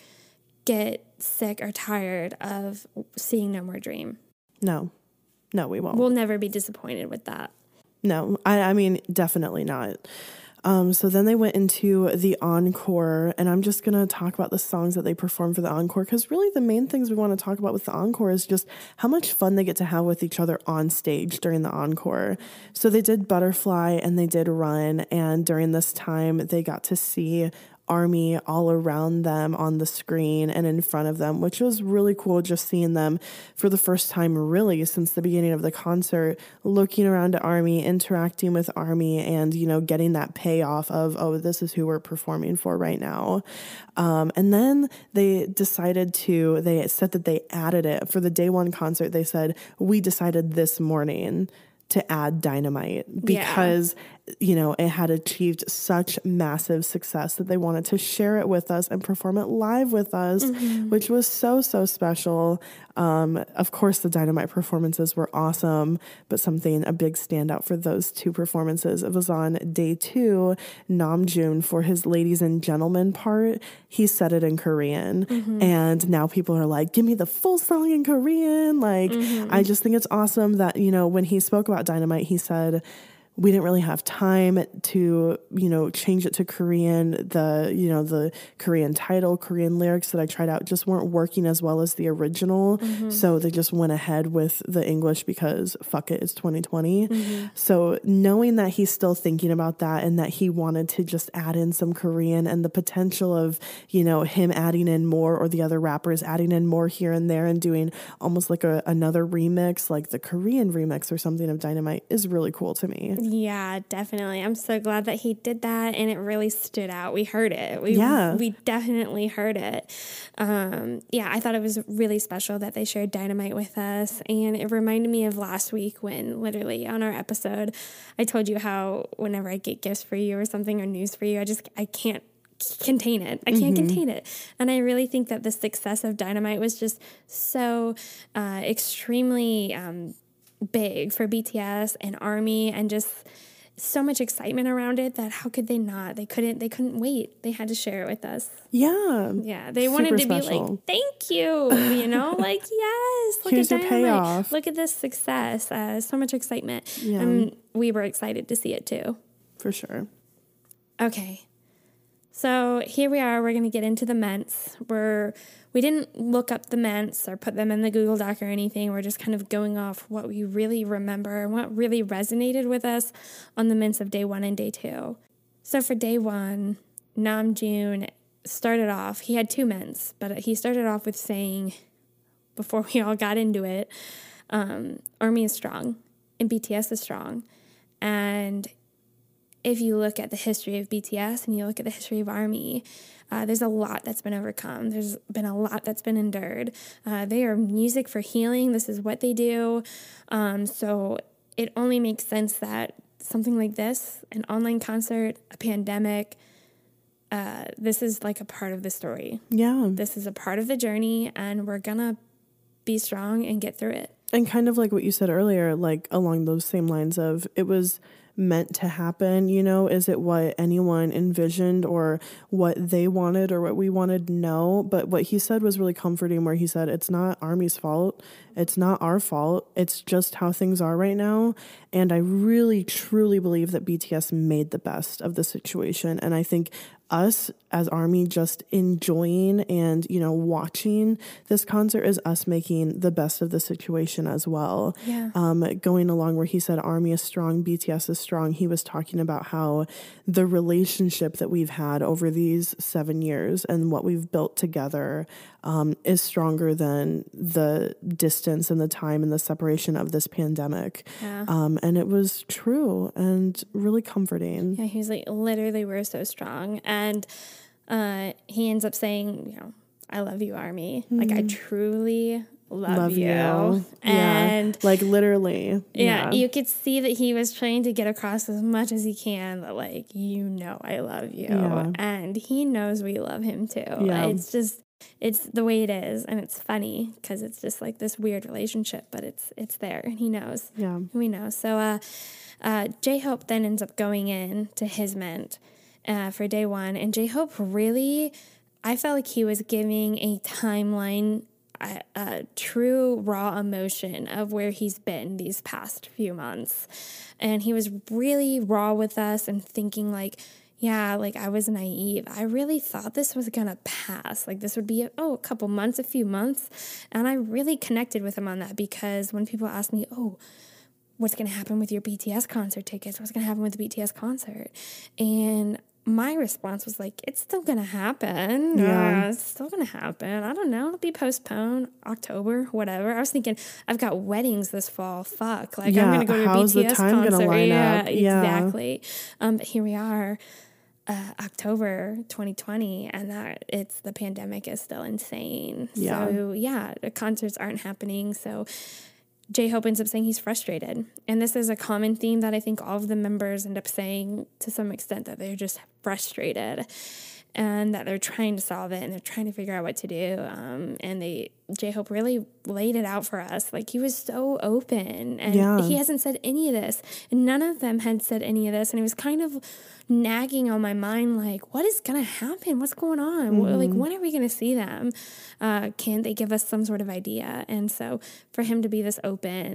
get sick or tired of seeing No More Dream. No. No, we won't. We'll never be disappointed with that. No, I, I mean, definitely not. Um, so then they went into the encore, and I'm just going to talk about the songs that they performed for the encore, because really the main things we want to talk about with the encore is just how much fun they get to have with each other on stage during the encore. So they did Butterfly and they did Run, and during this time they got to see ARMY all around them on the screen and in front of them, which was really cool, just seeing them for the first time really since the beginning of the concert, looking around at ARMY, interacting with ARMY, and, you know, getting that payoff of, oh, this is who we're performing for right now. Um, and then they decided to, they said that they added it for the day one concert. They said, we decided this morning to add Dynamite because, yeah. you know, it had achieved such massive success that they wanted to share it with us and perform it live with us, mm-hmm. which was so, so special. Um, of course, the Dynamite performances were awesome, but something, a big standout for those two performances, it was on day two, Namjoon, for his Ladies and Gentlemen part, he said it in Korean. Mm-hmm. And now people are like, give me the full song in Korean. Like, mm-hmm. I just think it's awesome that, you know, when he spoke about Dynamite, he said, we didn't really have time to, you know, change it to Korean. The, you know, the Korean title, Korean lyrics that I tried out just weren't working as well as the original. Mm-hmm. So they just went ahead with the English because fuck it, it's twenty twenty. Mm-hmm. So knowing that he's still thinking about that and that he wanted to just add in some Korean and the potential of, you know, him adding in more or the other rappers adding in more here and there and doing almost like a, another remix, like the Korean remix or something of Dynamite is really cool to me. Yeah, definitely. I'm so glad that he did that, and it really stood out. We heard it. We, yeah. We definitely heard it. Um, yeah, I thought it was really special that they shared Dynamite with us, and it reminded me of last week when literally on our episode, I told you how whenever I get gifts for you or something or news for you, I just, I can't contain it. I can't mm-hmm. contain it. And I really think that the success of Dynamite was just so uh, extremely um big for B T S and ARMY, and just so much excitement around it that how could they not? They couldn't. They couldn't wait. They had to share it with us. Yeah, yeah. They wanted to special. be like, "Thank you," you know, like yes. Look Here's at your payoff. Look at this success. Uh, so much excitement, yeah. and we were excited to see it too. For sure. Okay, so here we are. We're going to get into the Ments. We're We didn't look up the Ments or put them in the Google Doc or anything. We're just kind of going off what we really remember and what really resonated with us on the Ments of day one and day two. So for day one, Namjoon started off, he had two Ments, but he started off with saying, before we all got into it, um, ARMY is strong and B T S is strong. And if you look at the history of B T S and you look at the history of ARMY, Uh, there's a lot that's been overcome. There's been a lot that's been endured. Uh, they are music for healing. This is what they do. Um, so it only makes sense that something like this, an online concert, a pandemic, uh, this is like a part of the story. Yeah. This is a part of the journey, and we're going to be strong and get through it. And kind of like what you said earlier, like along those same lines of it was meant to happen, you know, is it what anyone envisioned or what they wanted or what we wanted? No, but what he said was really comforting, where he said it's not ARMY's fault, it's not our fault, it's just how things are right now. And I really truly believe that B T S made the best of the situation, and I think us as ARMY just enjoying and, you know, watching this concert is us making the best of the situation as well. Yeah. Um, going along where he said ARMY is strong, B T S is strong, he was talking about how the relationship that we've had over these seven years and what we've built together um, is stronger than the distance and the time and the separation of this pandemic. Yeah. Um, and it was true and really comforting. Yeah, he was like, literally, we're so strong. And uh, he ends up saying, you know, I love you, ARMY. Mm. Like, I truly love, love you. you. And yeah. like literally. Yeah, yeah, you could see that he was trying to get across as much as he can that, like, you know, I love you. Yeah. And he knows we love him too. Yeah. It's just, it's the way it is. And it's funny because it's just like this weird relationship, but it's, it's there and he knows. Yeah. We know. So, uh, uh, J-Hope then ends up going in to his Ment uh, for day one. And J-Hope really, I felt like he was giving a timeline, a, a true raw emotion of where he's been these past few months. And he was really raw with us and thinking like, yeah, like I was naive. I really thought this was going to pass. Like this would be, oh, a couple months, a few months. And I really connected with him on that because when people ask me, oh, what's going to happen with your B T S concert tickets? What's going to happen with the B T S concert? And my response was like, it's still going to happen. Yeah. Uh, it's still going to happen. I don't know. It'll be postponed October, whatever. I was thinking, I've got weddings this fall. Fuck. Like, yeah, I'm going to go to a how's B T S the time concert. Gonna line yeah, up? Yeah, exactly. Um, but here we are, uh, October twenty twenty, and that it's the pandemic is still insane. Yeah. So, yeah, the concerts aren't happening. So, J-Hope ends up saying he's frustrated. And this is a common theme that I think all of the members end up saying to some extent, that they're just frustrated and that they're trying to solve it and they're trying to figure out what to do. Um, and they J-Hope really laid it out for us. Like, he was so open and yeah. he hasn't said any of this. And none of them had said any of this. And it was kind of nagging on my mind, like, what is going to happen? What's going on? Mm-hmm. Like, when are we going to see them? Uh, can they give us some sort of idea? And so for him to be this open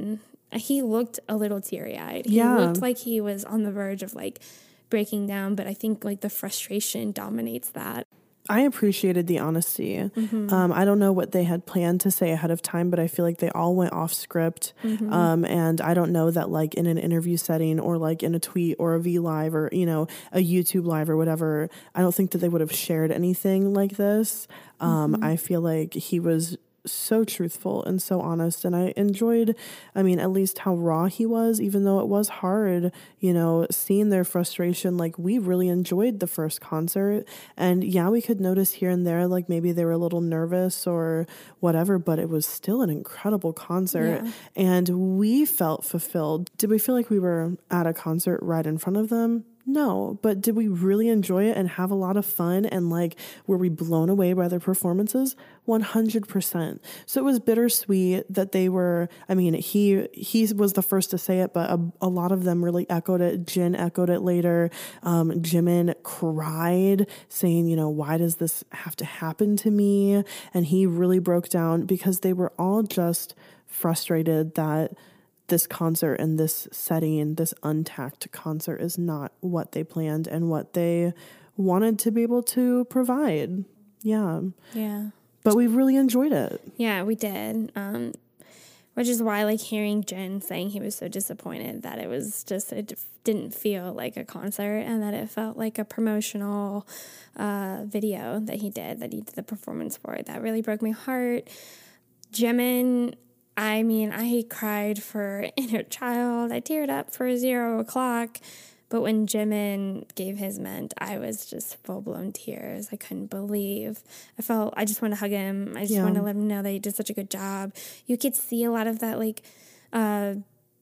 he looked a little teary-eyed. Yeah. He looked like he was on the verge of like breaking down, but I think like the frustration dominates that. I appreciated the honesty. Mm-hmm. Um, I don't know what they had planned to say ahead of time, but I feel like they all went off script. Mm-hmm. Um, and I don't know that like in an interview setting or like in a tweet or a V Live or, you know, a YouTube Live or whatever, I don't think that they would have shared anything like this. Um, mm-hmm. I feel like he was so truthful and so honest, and I enjoyed, I mean, at least how raw he was, even though it was hard, you know, seeing their frustration. Like, we really enjoyed the first concert, and yeah, we could notice here and there, like maybe they were a little nervous or whatever, but it was still an incredible concert. Yeah. And we felt fulfilled. Did we feel like we were at a concert right in front of them? No, but did we really enjoy it and have a lot of fun? And like, were we blown away by their performances? one hundred percent. So it was bittersweet that they were, I mean, he he was the first to say it, but a, a lot of them really echoed it. Jin echoed it later. Um, Jimin cried, saying, you know, why does this have to happen to me? And he really broke down because they were all just frustrated that this concert and this setting, this untacked concert, is not what they planned and what they wanted to be able to provide. Yeah. Yeah. But we really enjoyed it. Yeah, we did. Um, which is why, like, hearing Jin saying he was so disappointed that it was just, it didn't feel like a concert and that it felt like a promotional uh, video that he did, that he did the performance for. That really broke my heart. Jimin, I mean, I cried for Inner Child. I teared up for Zero O'Clock. But when Jimin gave his ment, I was just full-blown tears. I couldn't believe. I felt, I just want to hug him. I just yeah. want to let him know that he did such a good job. You could see a lot of that, like, uh,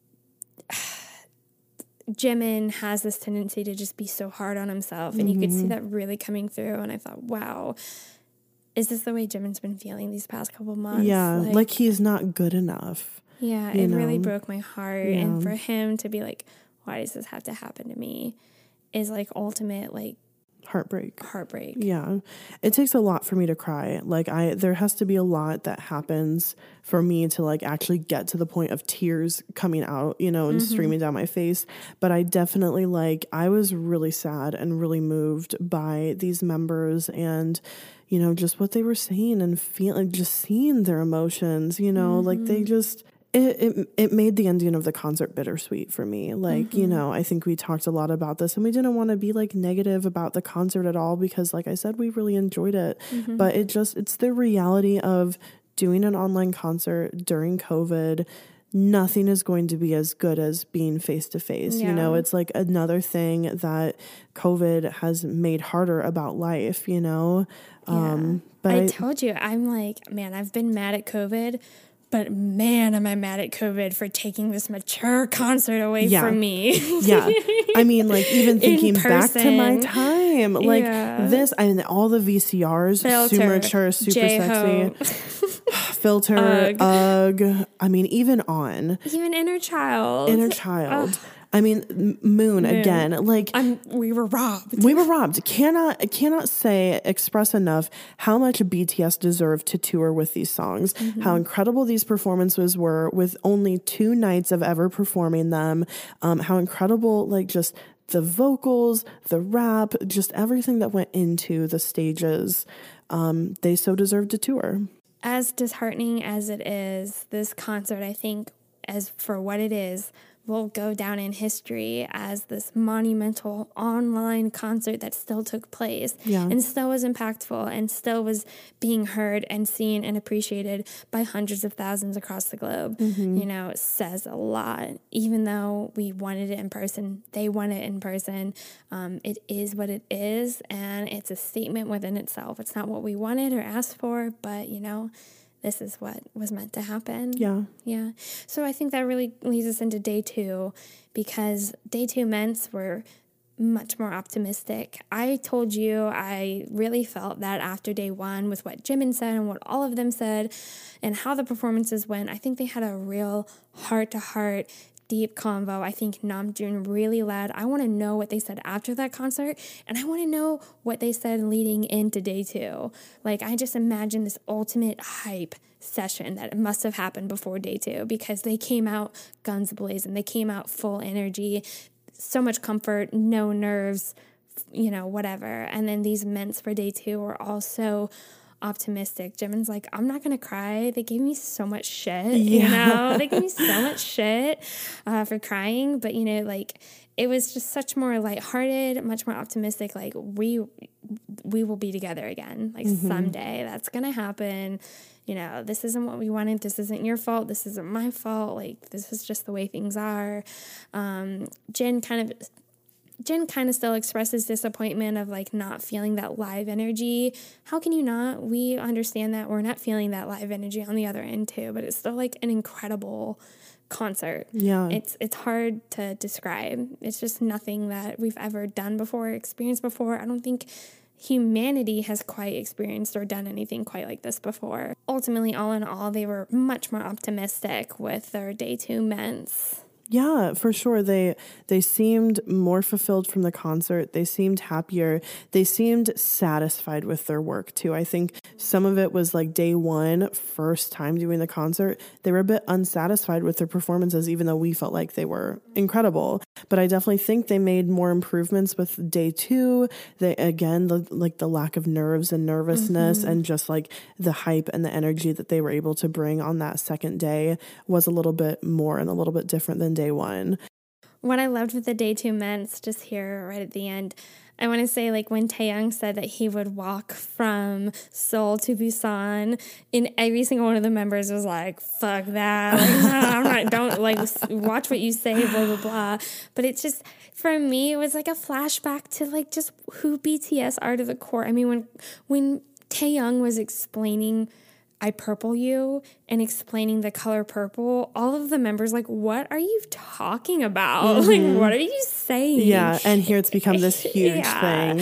Jimin has this tendency to just be so hard on himself. And mm-hmm. you could see that really coming through. And I thought, wow, is this the way Jimin's been feeling these past couple months? Yeah, like, like he's not good enough. Yeah, it know? really broke my heart. Yeah. And for him to be like, why does this have to happen to me, is like ultimate like heartbreak. Heartbreak. Yeah. It takes a lot for me to cry. Like I there has to be a lot that happens for me to like actually get to the point of tears coming out, you know, and mm-hmm. streaming down my face. But I definitely like I was really sad and really moved by these members and, you know, just what they were saying and feeling, just seeing their emotions, you know, mm-hmm. like they just It, it it made the ending of the concert bittersweet for me. Like, mm-hmm. you know, I think we talked a lot about this and we didn't want to be like negative about the concert at all because like I said, we really enjoyed it. Mm-hmm. But it just, it's the reality of doing an online concert during COVID. Nothing is going to be as good as being face to face. You know, it's like another thing that COVID has made harder about life, you know? Yeah. Um, but I, I told you, I'm like, man, I've been mad at COVID. But man, am I mad at COVID for taking this mature concert away yeah. from me. yeah. I mean, like, even thinking back to my time. Like, yeah. this, I mean, all the V C Rs, Filter, super mature, super J-Ho. sexy. Filter, Ugh. Ugh. I mean, even on. Even Inner Child. Inner Child. Ugh. I mean, Moon, Moon again, like I'm, we were robbed. We were robbed. Cannot cannot say express enough how much B T S deserved to tour with these songs. Mm-hmm. How incredible these performances were with only two nights of ever performing them. Um, how incredible, like just the vocals, the rap, just everything that went into the stages. Um, they so deserved to tour. As disheartening as it is, this concert, I think, as for what it is, will go down in history as this monumental online concert that still took place yeah. and still was impactful and still was being heard and seen and appreciated by hundreds of thousands across the globe. Mm-hmm. You know, it says a lot. Even though we wanted it in person, they want it in person. Um, it is what it is, and it's a statement within itself. It's not what we wanted or asked for, but, you know, this is what was meant to happen. Yeah. Yeah. So I think that really leads us into day two, because day two ments were much more optimistic. I told you I really felt that after day one, with what Jimin said and what all of them said and how the performances went, I think they had a real heart-to-heart deep convo. I think Namjoon really led. I want to know what they said after that concert, and I want to know what they said leading into day two. Like, I just imagine this ultimate hype session that must have happened before day two, because they came out guns blazing. They came out full energy, so much comfort, no nerves, you know, whatever. And then these mints for day two were also optimistic. Jimin's like, I'm not gonna cry. They gave me so much shit, yeah. you know? They gave me so much shit uh, for crying, but, you know, like, it was just such more lighthearted, much more optimistic. Like, we we will be together again. Like, mm-hmm. someday that's gonna happen. You know, this isn't what we wanted. This isn't your fault. This isn't my fault. Like, this is just the way things are. Um, Jin kind of Jin kind of still expresses disappointment of, like, not feeling that live energy. How can you not? We understand that we're not feeling that live energy on the other end too, but it's still, like, an incredible concert. Yeah. It's it's hard to describe. It's just nothing that we've ever done before, experienced before. I don't think humanity has quite experienced or done anything quite like this before. Ultimately, all in all, they were much more optimistic with their day two mints. Yeah, for sure. They they seemed more fulfilled from the concert. They seemed happier. They seemed satisfied with their work too. I think some of it was like day one, first time doing the concert. They were a bit unsatisfied with their performances, even though we felt like they were incredible. But I definitely think they made more improvements with day two. They, again, the, like the lack of nerves and nervousness mm-hmm. and just like the hype and the energy that they were able to bring on that second day was a little bit more and a little bit different than day one. What I loved with the day two mints, just here right at the end, I want to say, like, when Taeyang said that he would walk from Seoul to Busan, and every single one of the members was like, fuck that. Like, no, I'm not, don't, like, watch what you say, blah, blah, blah. But it's just, for me, it was like a flashback to, like, just who B T S are to the core. I mean, when, when Taeyang was explaining I Purple You and explaining the color purple, all of the members like, what are you talking about? Mm-hmm. Like, what are you saying? Yeah, and here it's become this huge yeah. thing.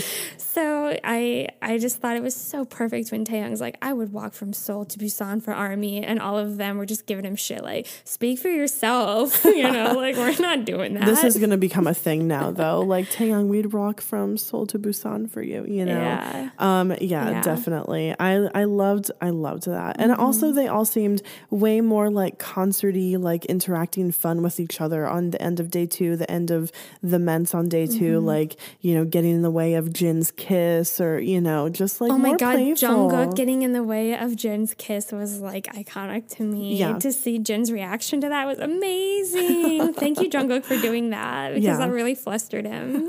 So I I just thought it was so perfect when Taeyang's like, I would walk from Seoul to Busan for ARMY, and all of them were just giving him shit like, speak for yourself, you know, like, we're not doing that. This is going to become a thing now, though. Like, Taeyang, we'd walk from Seoul to Busan for you, you know? Yeah. Um, yeah, yeah, definitely. I, I loved, I loved that. And mm-hmm. also they all seemed way more like concert-y, like interacting fun with each other on the end of day two, the end of the Ments on day two, mm-hmm. like, you know, getting in the way of Jin's kiss, or, you know, just like, oh my more god, playful. Jungkook getting in the way of Jin's kiss was like iconic to me. Yeah. To see Jin's reaction to that was amazing. Thank you, Jungkook, for doing that, because yeah. that really flustered him.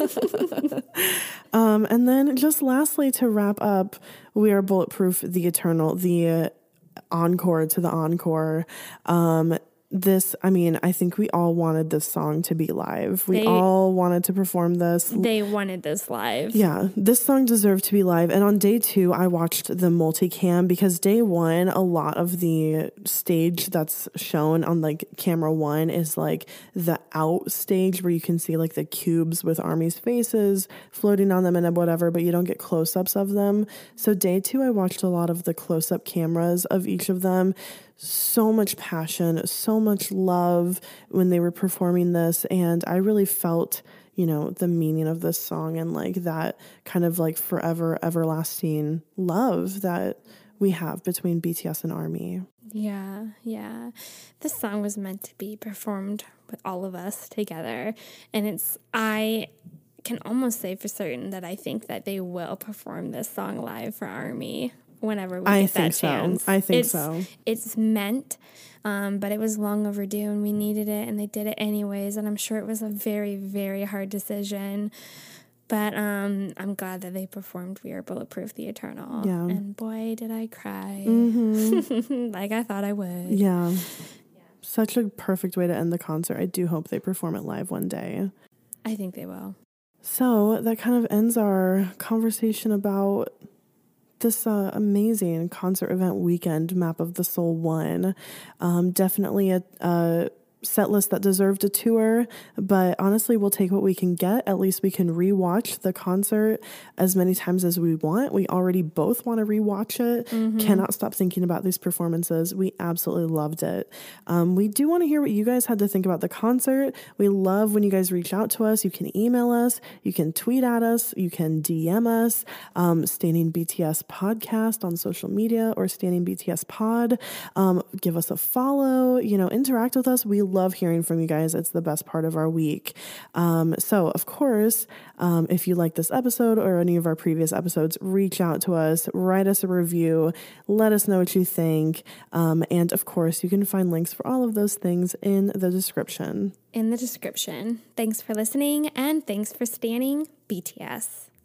um, and then just lastly, to wrap up, We Are Bulletproof, The Eternal, the uh, encore to the encore. Um, This, I mean, I think we all wanted this song to be live. We they, all wanted to perform this. They wanted this live. Yeah, this song deserved to be live. And on day two, I watched the multicam, because day one, a lot of the stage that's shown on like camera one is like the out stage where you can see like the cubes with ARMY's faces floating on them and whatever, but you don't get close-ups of them. So day two, I watched a lot of the close-up cameras of each of them. So much passion, so much love when they were performing this. And I really felt, you know, the meaning of this song and like that kind of like forever, everlasting love that we have between B T S and ARMY. Yeah, yeah. This song was meant to be performed with all of us together. And it's, I can almost say for certain that I think that they will perform this song live for ARMY. Whenever we I get think that chance. So. I think it's, so. It's meant, um, but it was long overdue and we needed it, and they did it anyways. And I'm sure it was a very, very hard decision. But um, I'm glad that they performed We Are Bulletproof, The Eternal. Yeah. And boy, did I cry. Mm-hmm. Like I thought I would. Yeah. yeah. Such a perfect way to end the concert. I do hope they perform it live one day. I think they will. So that kind of ends our conversation about this uh, amazing concert event weekend, Map of the Soul one. Um, definitely a, a set list that deserved a tour, but honestly, we'll take what we can get. At least we can rewatch the concert as many times as we want. We already both want to rewatch it. Mm-hmm. Cannot stop thinking about these performances. We absolutely loved it. Um, we do want to hear what you guys had to think about the concert. We love when you guys reach out to us. You can email us, you can tweet at us, you can D M us, um, Standing B T S Podcast on social media or Standing B T S Pod. Um, give us a follow, you know, interact with us. We love hearing from you guys. It's the best part of our week. Um, so of course, um, if you like this episode or any of our previous episodes, reach out to us, write us a review, let us know what you think. Um, and of course, you can find links for all of those things in the description. In the description. Thanks for listening, and thanks for standing B T S.